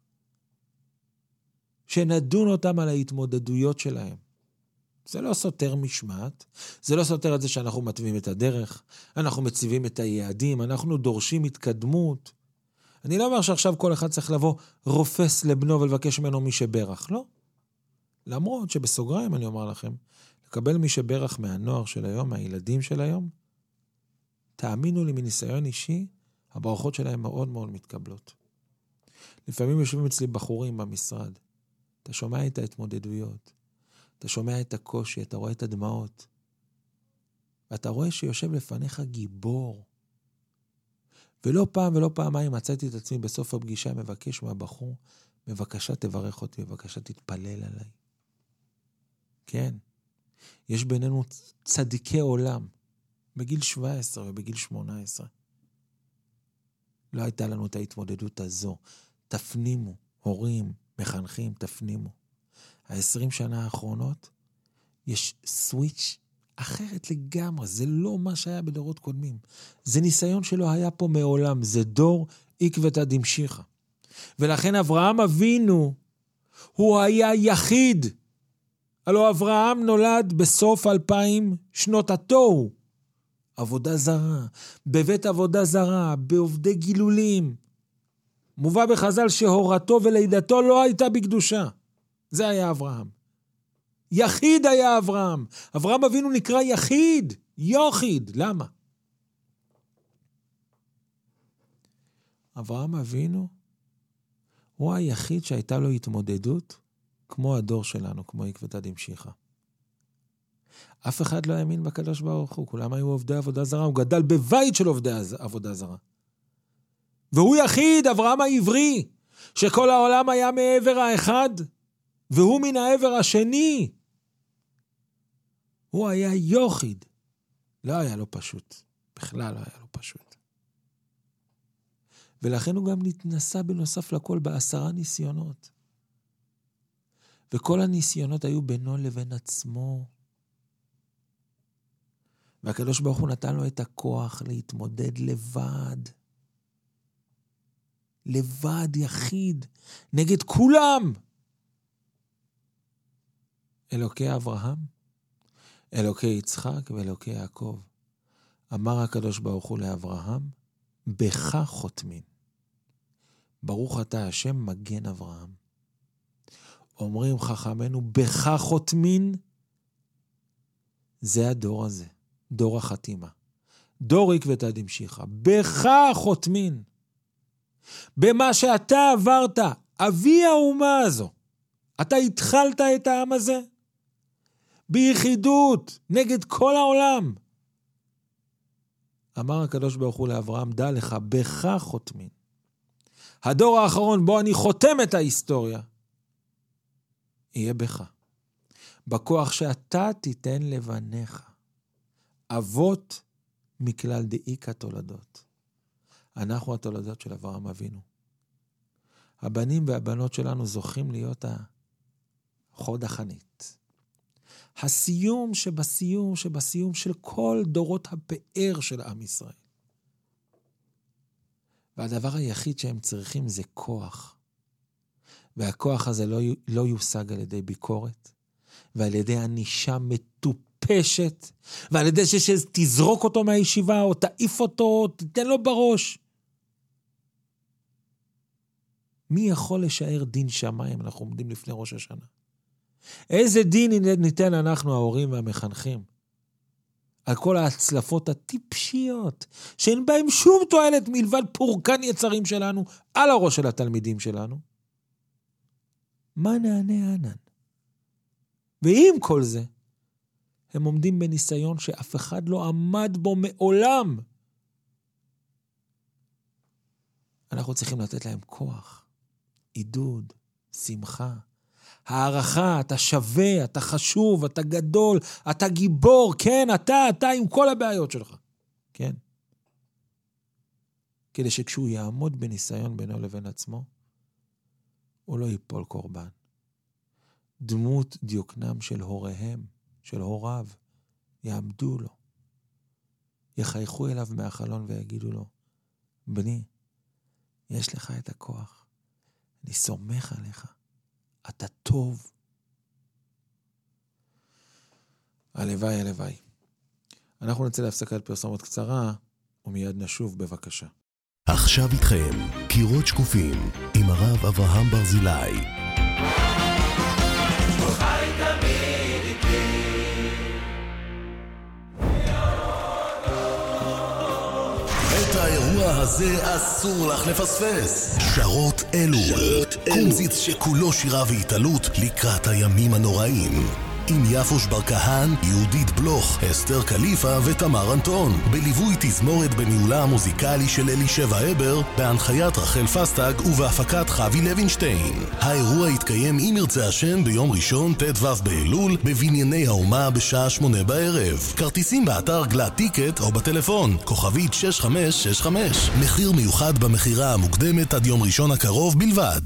שנדון אותם על ההתמודדויות שלהם? זה לא סותר משמעת, זה לא סותר את זה שאנחנו מטווים את הדרך, אנחנו מציבים את היעדים, אנחנו דורשים התקדמות. אני לא אומר שעכשיו כל אחד צריך לבוא רופס לבנו ולבקש ממנו מי שברך, לא. למרות שבסוגריים אני אומר לכם, לקבל מי שברך מהנוער של היום, מהילדים של היום, תאמינו לי מניסיון אישי, הברכות שלהם מאוד מאוד מתקבלות. לפעמים יושבים אצלי בחורים במשרד, אתה שומע את ההתמודדויות, אתה שומע את הקושי, אתה רואה את הדמעות, ואתה רואה שיושב לפניך גיבור. ולא פעם ולא פעמיים מצאתי את עצמי בסוף הפגישה, מבקש מהבחור, בבקשה תברך אותי, בבקשה תתפלל עליי. כן, יש בינינו צדיקי עולם, בגיל שבע עשרה ובגיל שמונה עשרה. לא הייתה לנו את ההתמודדות הזו. תפנימו, הורים, מחנכים, תפנימו. ה-עשרים שנה האחרונות, יש סוויץ' אחרת לגמרי. זה לא מה שהיה בדורות קודמים. זה ניסיון שלא היה פה מעולם. זה דור עקבתא דמשיחא. ולכן אברהם אבינו, הוא היה יחיד. הלוא אברהם נולד בסוף אלפיים שנות התוהו. עבודה זרה, בבית עבודה זרה, בעובדי גילולים. מובא בחז"ל שהורתו ולידתו לא הייתה בקדושה. זה היה אברהם. יחיד היה אברהם. אברהם אבינו נקרא יחיד, יוחיד. למה? אברהם אבינו הוא היחיד שהייתה לו התמודדות כמו הדור שלנו, כמו עקבתא דמשיחא. אף אחד לא האמין בקדוש ברוך הוא, כולם היו עובדי עבודה זרה, הוא גדל בבית של עובדי עבודה זרה. והוא יחיד, אברהם העברי, שכל העולם היה מעבר האחד, והוא מן העבר השני. הוא היה יוחיד. לא היה לו פשוט. בכלל לא היה לו פשוט. ולכן הוא גם נתנסה בנוסף לכל בעשרה ניסיונות. וכל הניסיונות היו בינו לבין עצמו. והקדוש ברוך הוא נתן לו את הכוח להתמודד לבד. לבד, יחיד, נגד כולם. אלוקי אברהם, אלוקי יצחק ואלוקי יעקב. אמר הקדוש ברוך הוא לאברהם, בך חותמין. ברוך אתה השם מגן אברהם. אומרים חכמנו, בך חותמין, זה הדור הזה, דור החתימה. דור עקבתא דמשיחא, בך חותמין. במה שאתה עברת, אבי האומה הזו, אתה התחלת את העם הזה, ביחידות, נגד כל העולם. אמר הקדוש ברוך הוא לאברהם, דע לך, בך חותמין. הדור האחרון בו אני חותם את ההיסטוריה, יהיה בך. בכוח שאתה תיתן לבניך. אבות מכלל דאיקה תולדות. אנחנו התולדות של אברהם אבינו. הבנים והבנות שלנו זוכים להיות החוד החנית. הסיום שבסיום שבסיום של כל דורות הפאר של עם ישראל. והדבר היחיד שהם צריכים זה כוח. והכוח הזה לא, לא יושג על ידי ביקורת, ועל ידי ענישה מטופשת, ועל ידי שתזרוק אותו מהישיבה, או תעיף אותו, או תיתן לו בראש. מי יכול לשער דין שמיים? אנחנו עומדים לפני ראש השנה. איזה דין ניתן אנחנו, ההורים והמחנכים? על כל ההצלפות הטיפשיות, שאין בהם שום תועלת מלבד פורקן יצרים שלנו, על הראש של התלמידים שלנו. מה נענה ענן? ועם כל זה, הם עומדים בניסיון שאף אחד לא עמד בו מעולם. אנחנו צריכים לתת להם כוח, עידוד, שמחה, הערכה, אתה שווה, אתה חשוב, אתה גדול, אתה גיבור, כן, אתה, אתה עם כל הבעיות שלך. כן. כדי שכשהוא יעמוד בניסיון בינו לבין עצמו, הוא לא ייפול קורבן. דמות דיוקנם של הוריהם, של הוריו, יעמדו לו. יחייכו אליו מהחלון ויגידו לו, בני, יש לך את הכוח. אני סומך עליך. אתה טוב. הלוואי, הלוואי. אנחנו נצא להפסקת פרסומת קצרה, ומיד נשוב בבקשה. עכשיו איתכם, קירות שקופים, עם הרב אברהם ברזילי. חי תמיד איתי. את האירוע הזה אסור לך לפספס. שרות אלול, קומזיץ שכולו שירה והתעלות לקראת הימים הנוראים. עם יפוש ברקהן, יהודית בלוך, אסתר קליפה ותמר אנטון. בליווי תזמורת בניהולה המוזיקלי של אלישבע אבר, בהנחיית רחל פסטג ובהפקת חוי לוינשטיין. האירוע יתקיים עם ירצה השם ביום ראשון ט"ו באלול, בבנייני האומה בשעה שמונה בערב. כרטיסים באתר גלת טיקט או בטלפון, כוכבית שש חמש שש חמש. מחיר מיוחד במחירה המוקדמת עד יום ראשון הקרוב בלבד.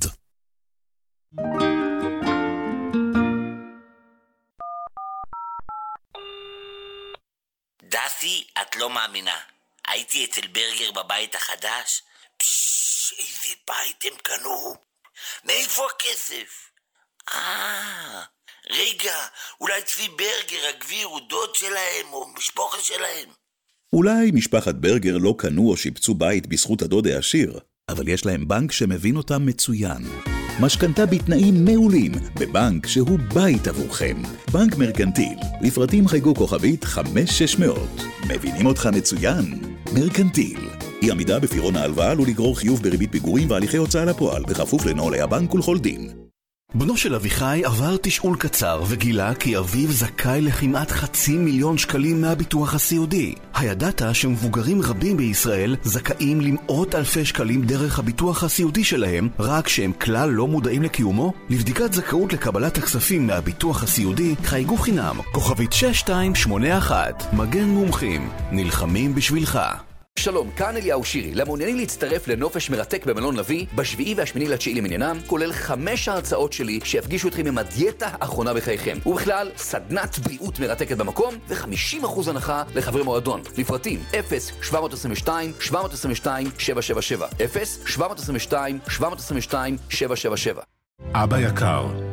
דסי, את לא מאמינה. הייתי אצל ברגר בבית החדש. פשש, איזה בית הם קנו. מאיפה הכסף? אה, רגע, אולי צבי ברגר הגביר הוא דוד שלהם או משפחה שלהם. אולי משפחת ברגר לא קנו או שיפצו בית בזכות הדוד העשיר, אבל יש להם בנק שמבין אותם מצוין. משכנתה בתנאים מעולים, בבנק שהוא בית עבורכם. בנק מרקנטיל, לפרטים חייגו כוכבית חמש שש מאות. מבינים אותך מצוין? מרקנטיל. היא עמידה בפירעון ההלוואה עלול לגרור חיוב בריבית פיגורים והליכי הוצאה לפועל, בכפוף לנוהלי הבנק ולכל דין. בנו של אביחי עבר תשאול קצר וגילה כי אביו זכאי לכמעט חצי מיליון שקלים מהביטוח הסיעודי. הידעת שמבוגרים רבים בישראל זכאים למאות אלפי שקלים דרך הביטוח הסיעודי שלהם, רק שהם כלל לא מודעים לקיומו? לבדיקת זכאות לקבלת הכספים מהביטוח הסיעודי חייגו חינם, כוכבית שש שתיים שמונה אחת. מגן מומחים, נלחמים בשבילך. שלום, כאן אליהו שירי. למעוניינים להצטרף לנופש מרתק במלון לוי בשביעי והשמיני לתשיעי למניינם, כולל חמש ההרצאות שלי שיפגישו אתכם עם הדיאטה האחרונה בחייכם. ובכלל, סדנת בריאות מרתקת במקום ו-חמישים אחוז הנחה לחברי מועדון. לפרטים אפס שבע עשרים ושתיים שבע עשרים ושתיים שבע שבע שבע אפס שבע עשרים ושתיים שבע עשרים ושתיים שבע שבע שבע. אבא יקר,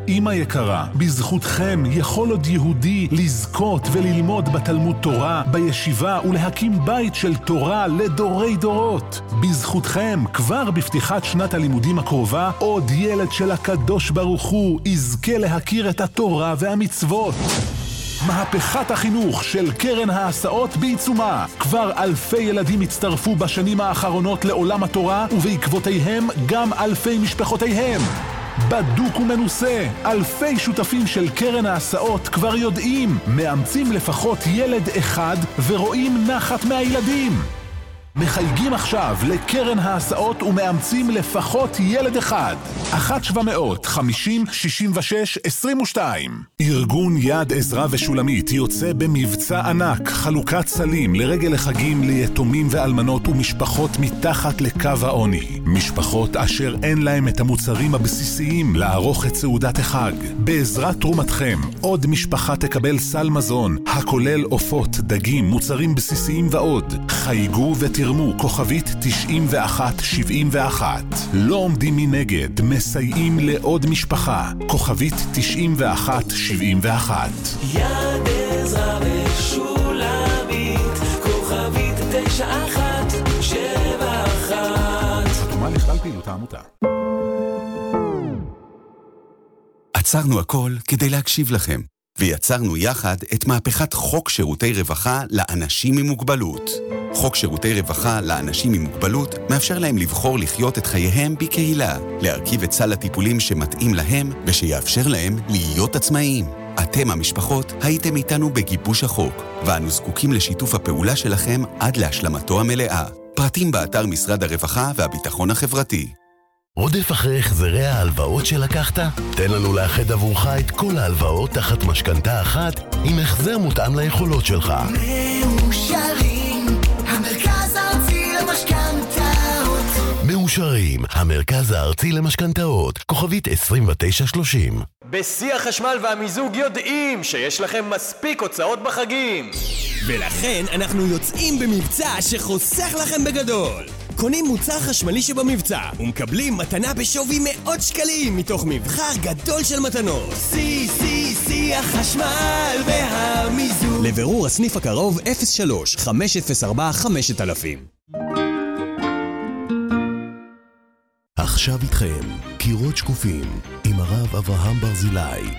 אמא יקרה, בזכותכם יכול עוד יהודי לזכות וללמוד בתלמוד תורה, בישיבה ולהקים בית של תורה לדורי דורות. בזכותכם, כבר בפתיחת שנת הלימודים הקרובה, עוד ילד של הקדוש ברוך הוא יזכה להכיר את התורה והמצוות. מהפכת החינוך של קרן ההסעות בעיצומה. כבר אלפי ילדים הצטרפו בשנים האחרונות לעולם התורה, ובעקבותיהם גם אלפי משפחותיהם. בדוק ומנוסה, אלפי שותפים של קרן ההסעות כבר יודעים, מאמצים לפחות ילד אחד ורואים נחת מהילדים. מחייגים עכשיו לקרן ההסעות ומאמצים לפחות ילד אחד. אחת שבע מאות חמישים שישים ושש עשרים ושתיים. ארגון יד עזרא ושולמית יוצא במבצע ענק, חלוקת סלים לרגל החגים ליתומים ואלמנות ומשפחות מתחת לקו העוני. משפחות אשר אין להם את המוצרים הבסיסיים לערוך את סעודת החג. בעזרת תרומתכם, עוד משפחה תקבל סל מזון, הכולל עופות, דגים, מוצרים בסיסיים ועוד. חייגו ותראו תרמו כוכבית תשעים ואחת שבעים ואחת. לא עומדים מנגד, מסייעים לעוד משפחה. כוכבית תשעים ואחת שבעים ואחת. יד עזרא ושולמית, כוכבית תשע אחת שבע אחת. חתומה לכלל פעילות העמותה. עצרנו הכל כדי להקשיב לכם, ויצרנו יחד את מהפכת חוק שירותי רווחה לאנשים עם מוגבלות. חוק שירותי רווחה לאנשים עם מוגבלות מאפשר להם לבחור לחיות את חייהם בקהילה, להרכיב את סל הטיפולים שמתאים להם ושיאפשר להם להיות עצמאיים. אתם המשפחות הייתם איתנו בגיבוש החוק, ואנו זקוקים לשיתוף הפעולה שלכם עד להשלמתו המלאה. פרטים באתר משרד הרווחה והביטחון החברתי. רודף אחרי החזרי ההלוואות שלקחת? תן לנו לאחד עבורך את כל ההלוואות תחת משכנתה אחת עם החזר מותאם ליכולות שלך. מאושרים, המרכז הארצי למשכנתאות. מאושרים, המרכז הארצי למשכנתאות, כוכבית עשרים ותשע שלושים. בשיא החשמל והמיזוג יודעים שיש לכם מספיק הוצאות בחגים. ולכן אנחנו יוצאים במבצע שחוסך לכם בגדול. קונים מוצר חשמלי שבמבצע ומקבלים מתנה בשווי מאות שקלים מתוך מבחר גדול של מתנות. סי סי סי החשמל והמיזוג. לבירור הסניף הקרוב אפס שלוש חמש אפס ארבע חמש אלף. עכשיו איתכם קירות שקופים עם הרב אברהם ברזילי.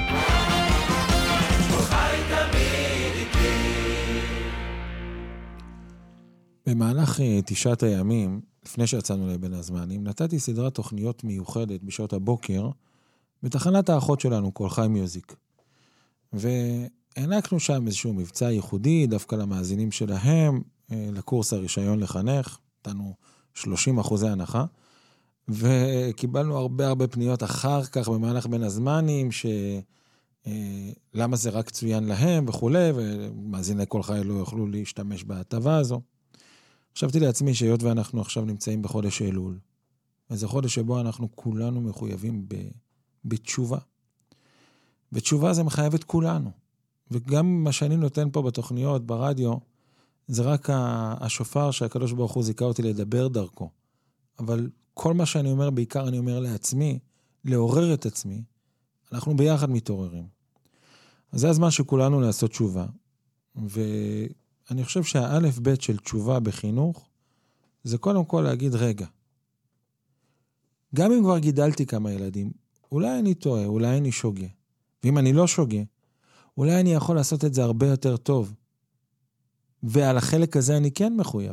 במהלך תשעת הימים, לפני שיצאנו לבין הזמנים, נתתי סדרת תוכניות מיוחדת בשעות הבוקר, בתחנת האחות שלנו, כל חי מיוזיק. והענקנו שם איזשהו מבצע ייחודי, דווקא למאזינים שלהם, לקורס הרישיון לחנך, נתנו שלושים אחוזי הנחה, וקיבלנו הרבה הרבה פניות אחר כך, במהלך בין הזמנים, ש... למה זה רק צוין להם וכו', ומאזיני כל חי לא יוכלו להשתמש בהטבה הזו. חשבתי לעצמי שהיות ואנחנו עכשיו נמצאים בחודש אלול, וזה חודש שבו אנחנו כולנו מחויבים ב, בתשובה. ותשובה זה מחייב את כולנו. וגם מה שאני נותן פה בתוכניות, ברדיו, זה רק השופר שהקדוש ברוך הוא זיכה אותי לדבר דרכו. אבל כל מה שאני אומר, בעיקר אני אומר לעצמי, לעורר את עצמי, אנחנו ביחד מתעוררים. אז זה הזמן שכולנו לעשות תשובה. ו... אני חושב שהאלף בית של תשובה בחינוך, זה קודם כל להגיד רגע. גם אם כבר גידלתי כמה ילדים, אולי אני טועה, אולי אני שוגה. ואם אני לא שוגה, אולי אני יכול לעשות את זה הרבה יותר טוב. ועל החלק הזה אני כן מחויב.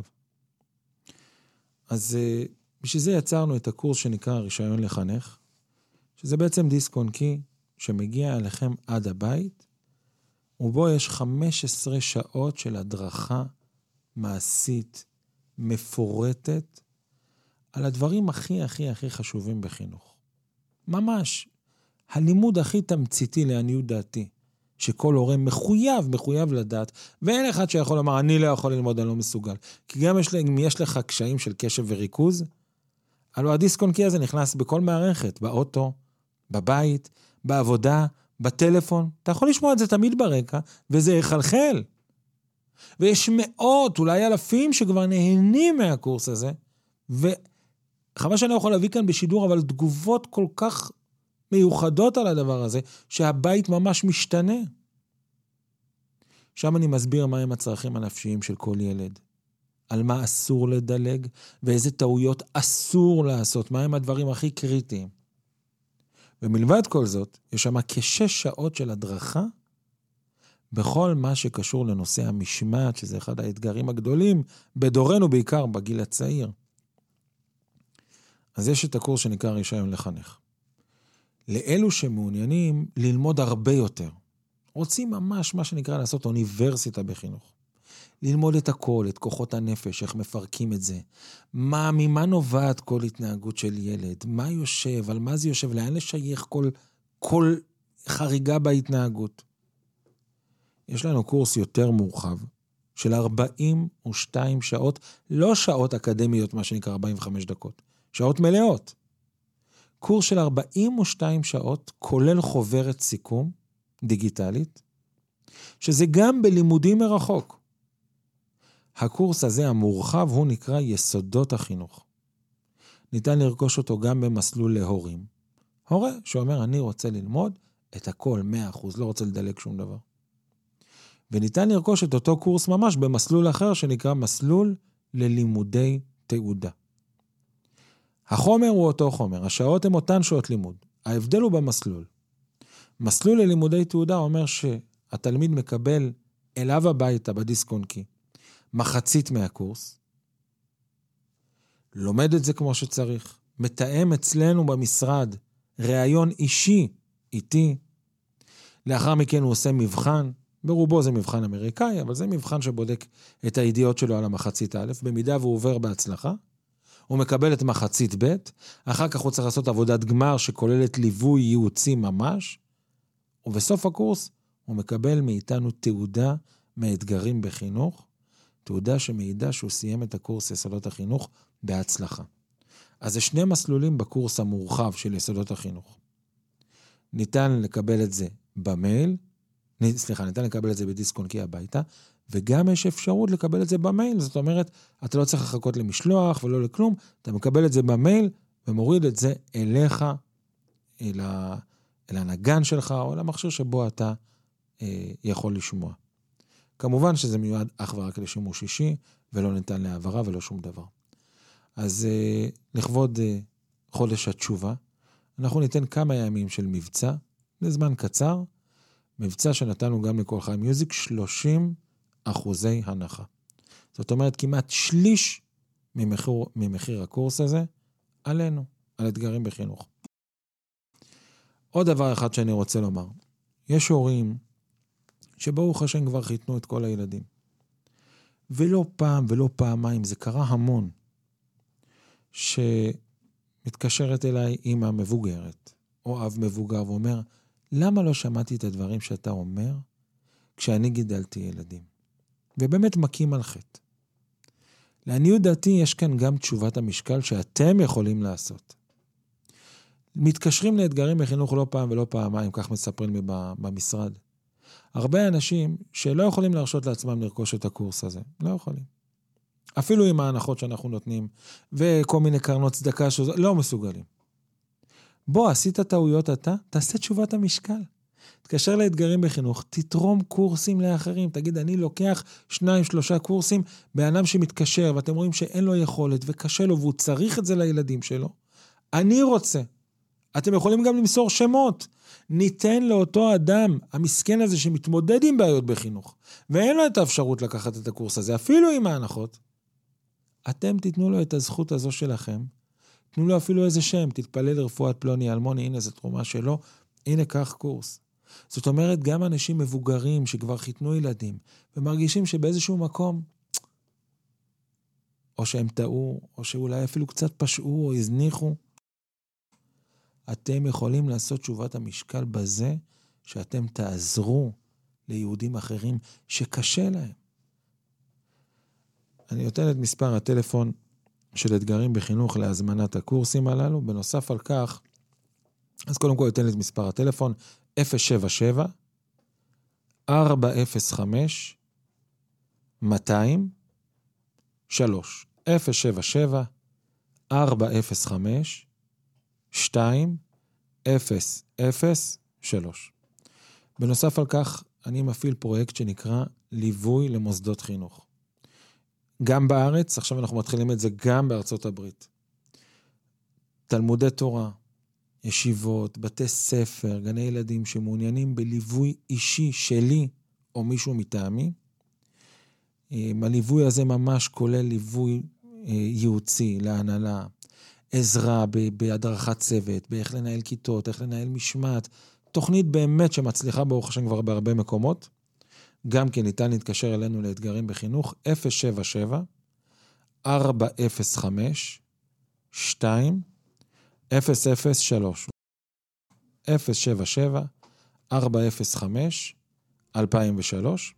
אז בשביל זה יצרנו את הקורס שנקרא רישיון לחנך, שזה בעצם דיסק און קי שמגיע אליכם עד הבית, ובו יש חמש עשרה שעות של הדרכה מעשית, מפורטת, על הדברים הכי הכי הכי חשובים בחינוך. ממש, הלימוד הכי תמציתי לעניות דעתי, שכל הורה מחויב, מחויב לדעת, ואין אחד שיכול לומר, אני לא יכול ללמוד, אני לא מסוגל. כי גם יש, אם יש לך קשיים של קשב וריכוז, הלוא הדיסק און קי הזה נכנס בכל מערכת, באוטו, בבית, בעבודה, בטלפון, אתה יכול לשמוע את זה תמיד ברקע, וזה יחלחל. ויש מאות, אולי אלפים שכבר נהנים מהקורס הזה, וחבל שאני יכול להביא כאן בשידור, אבל תגובות כל כך מיוחדות על הדבר הזה, שהבית ממש משתנה. שם אני מסביר מהם הצרכים הנפשיים של כל ילד. על מה אסור לדלג, ואיזה טעויות אסור לעשות, מהם הדברים הכי קריטיים. ומלבד כל זאת, יש שם כשש שעות של הדרכה, בכל מה שקשור לנושא המשמעת, שזה אחד האתגרים הגדולים, בדורנו בעיקר בגיל הצעיר. אז יש את הקורס שנקרא רישיון לחנך. לאלו שמעוניינים ללמוד הרבה יותר, רוצים ממש מה שנקרא לעשות אוניברסיטה בחינוך. ללמוד את הכל, את כוחות הנפש, איך מפרקים את זה. מה, ממה נובעת כל התנהגות של ילד? מה יושב? על מה זה יושב? לאן לשייך כל, כל חריגה בהתנהגות? יש לנו קורס יותר מורחב, של ארבעים ושתיים שעות, לא שעות אקדמיות, מה שנקרא ארבעים וחמש דקות, שעות מלאות. קורס של ארבעים ושתיים שעות, כולל חוברת סיכום דיגיטלית, שזה גם בלימודים מרחוק. הקורס הזה המורחב הוא נקרא יסודות החינוך. ניתן לרכוש אותו גם במסלול להורים. הורה שאומר אני רוצה ללמוד את הכל מאה אחוז, לא רוצה לדלג שום דבר. וניתן לרכוש את אותו קורס ממש במסלול אחר שנקרא מסלול ללימודי תעודה. החומר הוא אותו חומר, השעות הן אותן שעות לימוד. ההבדל הוא במסלול. מסלול ללימודי תעודה אומר שהתלמיד מקבל אליו הביתה בדיסק און קי מחצית מהקורס, לומד את זה כמו שצריך, מתאם אצלנו במשרד ראיון אישי איתי, לאחר מכן הוא עושה מבחן, ברובו זה מבחן אמריקאי, אבל זה מבחן שבודק את הידיעות שלו על המחצית א', במידה והוא עובר בהצלחה, הוא מקבל את מחצית ב', אחר כך הוא צריך לעשות עבודת גמר שכוללת ליווי ייעוצי ממש, ובסוף הקורס הוא מקבל מאיתנו תעודה מאתגרים בחינוך, תעודה שמעידה שהוא סיים את הקורס יסודות החינוך בהצלחה. אז זה שני מסלולים בקורס המורחב של יסודות החינוך. ניתן לקבל את זה במייל, סליחה, ניתן לקבל את זה בדיסק און קי הביתה, וגם יש אפשרות לקבל את זה במייל, זאת אומרת, אתה לא צריך לחכות למשלוח ולא לכלום, אתה מקבל את זה במייל ומוריד את זה אליך, אל, ה, אל הנגן שלך או למכשיר שבו אתה אה, יכול לשמוע. כמובן שזה מיועד אך ורק לשימוש אישי, ולא ניתן להעברה ולא שום דבר. אז אה, לכבוד אה, חודש התשובה, אנחנו ניתן כמה ימים של מבצע, לזמן קצר, מבצע שנתנו גם לכל חי מיוזיק, שלושים אחוזי הנחה. זאת אומרת, כמעט שליש ממחיר, ממחיר הקורס הזה, עלינו, על אתגרים בחינוך. עוד דבר אחד שאני רוצה לומר, יש הורים שברוך השם כבר חיתנו את כל הילדים. ולא פעם ולא פעמיים, זה קרה המון, שמתקשרת אליי אמא מבוגרת, או אב מבוגר, ואומר, למה לא שמעתי את הדברים שאתה אומר, כשאני גידלתי ילדים? ובאמת מקים על חטא. לעניות דעתי יש כאן גם תשובת המשקל שאתם יכולים לעשות. מתקשרים לאתגרים בחינוך לא פעם ולא פעמיים, כך מספרים לי במשרד. הרבה אנשים שלא יכולים להרשות לעצמם לרכוש את הקורס הזה. לא יכולים. אפילו עם ההנחות שאנחנו נותנים, וכל מיני קרנות צדקה, שזה, לא מסוגלים. בוא, עשית טעויות אתה, תעשה תשובת המשקל. תקשר לאתגרים בחינוך, תתרום קורסים לאחרים. תגיד, אני לוקח שניים, שלושה קורסים, באדם שמתקשר, ואתם רואים שאין לו יכולת, וקשה לו, והוא צריך את זה לילדים שלו. אני רוצה. אתם יכולים גם למסור שמות. ניתן לאותו אדם, המסכן הזה שמתמודד עם בעיות בחינוך, ואין לו את האפשרות לקחת את הקורס הזה, אפילו עם ההנחות. אתם תיתנו לו את הזכות הזו שלכם, תנו לו אפילו איזה שם, תתפלל לרפואת פלוני אלמוני, הנה זו תרומה שלו, הנה כך קורס. זאת אומרת, גם אנשים מבוגרים שכבר חיתנו ילדים, ומרגישים שבאיזשהו מקום, או שהם טעו, או שאולי אפילו קצת פשעו או הזניחו, אתם יכולים לעשות תשובת המשקל בזה, שאתם תעזרו ליהודים אחרים שקשה להם. אני נותן את מספר הטלפון של אתגרים בחינוך להזמנת הקורסים הללו. בנוסף על כך, אז קודם כל נותן את מספר הטלפון אפס שבע שבע ארבע אפס חמש מאתיים שלוש אפס שבע שבע ארבע אפס חמש שתיים אפס אפס שלוש. בנוסף על כך, אני מפעיל פרויקט שנקרא ליווי למוסדות חינוך. גם בארץ, עכשיו אנחנו מתחילים את זה גם בארצות הברית. תלמודי תורה, ישיבות, בתי ספר, גני ילדים שמעוניינים בליווי אישי שלי או מישהו מטעמי. הליווי הזה ממש כולל ליווי ייעוצי להנהלה, עזרה בהדרכת צוות, באיך לנהל כיתות, איך לנהל משמעת, תוכנית באמת שמצליחה ברוך השם כבר בהרבה מקומות. גם כן ניתן להתקשר אלינו לאתגרים בחינוך, אפס שבע שבע ארבע אפס חמש שתיים אפס אפס שלוש. אפס שבע שבע ארבע אפס חמש אלפיים ושלוש.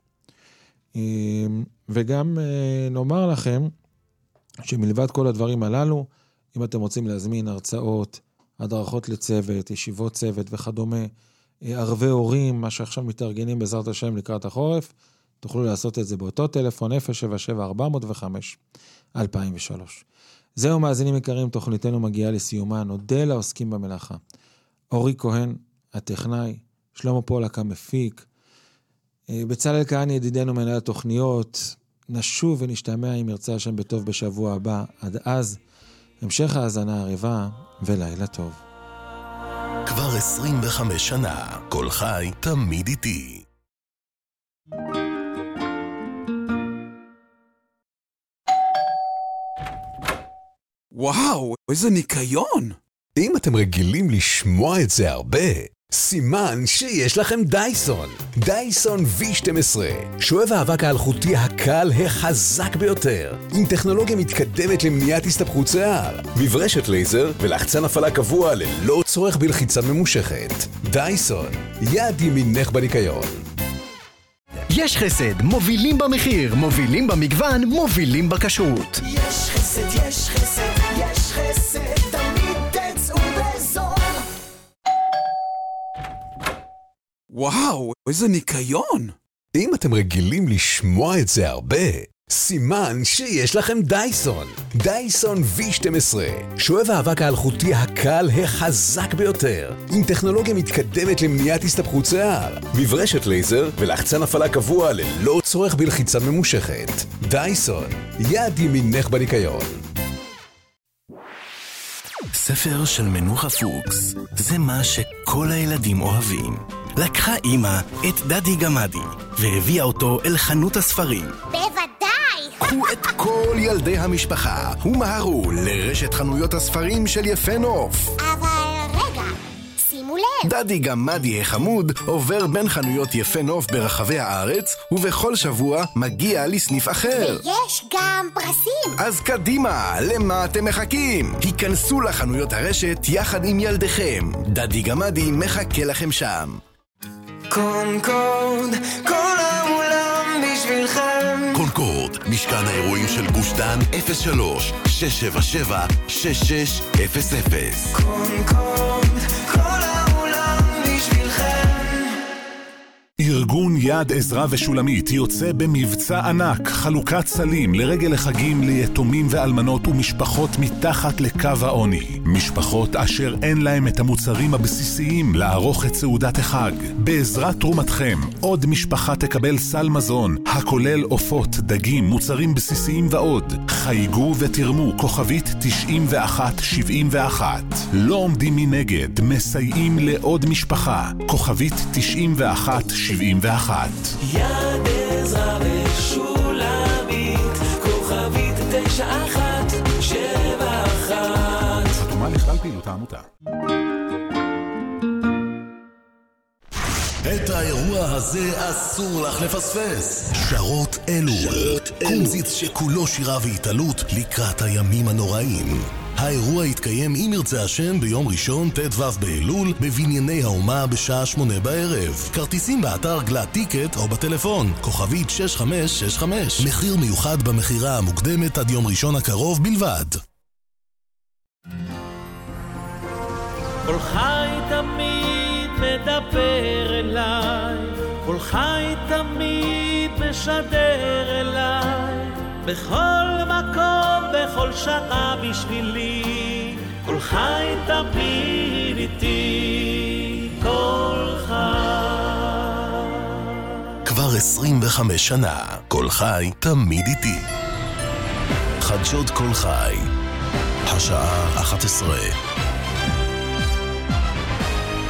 וגם נאמר לכם שמלבד כל הדברים הללו, אם אתם רוצים להזמין הרצאות, הדרכות לצוות, ישיבות צוות וכדומה, ערבי הורים, מה שעכשיו מתארגנים בעזרת השם לקראת החורף, תוכלו לעשות את זה באותו טלפון אפס שבע שבע ארבע אפס חמש אלפיים ושלוש. זהו מאזינים יקרים, תוכניתנו מגיעה לסיומה, נודה לעוסקים במלאכה. אורי כהן, הטכנאי, שלמה פולק המפיק, בצלאל כהן ידידנו מנהל התוכניות, נשוב ונשתמע עם ירצה השם בטוב בשבוע הבא. עד אז, המשך האזנה ערבה ולילה טוב. כבר עשרים וחמש שנה, כל חי תמיד איתי. וואו, איזה ניקיון! אם אתם רגילים לשמוע את זה הרבה, סימן שיש לכם דייסון. דייסון וי שתים עשרה, שואב האבק האלחוטי הקל החזק ביותר, עם טכנולוגיה מתקדמת למניעת הסתבכות שיער, מברשת לייזר ולחצן הפעלה קבוע ללא צורך בלחיצה ממושכת. דייסון, יד ימינך בניקיון. יש חסד, מובילים במחיר, מובילים במגוון, מובילים בכשרות. יש חסד, יש חסד, יש חסד, תמיד תצאו בזול. וואו, איזה ניקיון! אם אתם רגילים לשמוע את זה הרבה, סימן שיש לכם דייסון. דייסון וי שתים עשרה, שואב האבק האלחוטי הקל החזק ביותר, עם טכנולוגיה מתקדמת למניעת הסתבכות שיער, מברשת לייזר ולחצן הפעלה קבוע ללא צורך בלחיצה ממושכת. דייסון, יד ימינך בניקיון. ספר של מנוחה פוקס, זה מה שכל הילדים אוהבים. לקחה אמא את דדי גמדי והביאה אותו אל חנות הספרים. בוודאי! קחו את כל ילדי המשפחה ומהרו לרשת חנויות הספרים של יפה נוף. אבל רגע, שימו לב. דדי גמדי החמוד עובר בין חנויות יפה נוף ברחבי הארץ, ובכל שבוע מגיע לסניף אחר. ויש גם פרסים. אז קדימה, למה אתם מחכים? היכנסו לחנויות הרשת יחד עם ילדיכם. דדי גמדי מחכה לכם שם. קונקורד, כל העולם בשבילכם. קונקורד, משכן האירועים של גוש דן, אפס שלוש שש שבע שבע שש שש אפס אפס. קונקורד, כל העולם בשבילכם. ארגון יד עזרא ושולמית יוצא במבצע ענק, חלוקת סלים לרגל החגים ליתומים ואלמנות ומשפחות מתחת לקו העוני. משפחות אשר אין להם את המוצרים הבסיסיים לערוך את סעודת החג. בעזרת תרומתכם, עוד משפחה תקבל סל מזון, הכולל עופות, דגים, מוצרים בסיסיים ועוד. חייגו ותרמו כוכבית תשעים ואחת שבעים ואחת. לא עומדים מנגד, מסייעים לעוד משפחה. כוכבית תשעים ואחת שבעים ואחת. יד עזרא ושולמית, כוכבית תשע אחת שבע אחת. חתומה לכלל פעילות העמותה. את האירוע הזה אסור לך לפספס. שרות אלול, קומזיץ שכולו שירה והתעלות לקראת הימים הנוראים. האירוע יתקיים אם ירצה השם ביום ראשון ט"ו באלול בבנייני האומה בשעה שמונה בערב. כרטיסים באתר גלת טיקט או בטלפון כוכבית שש חמש שש חמש. מחיר מיוחד במחירה המוקדמת עד יום ראשון הקרוב בלבד. כל חי תמיד מדבר אליי, כל חי תמיד משדר אליי, בכל מקום, בכל שעה בשבילי. כל כל חי תמיד איתי, כל חי. כבר עשרים וחמש שנה, כל חי תמיד איתי. חדשות כל חי, השעה אחת עשרה.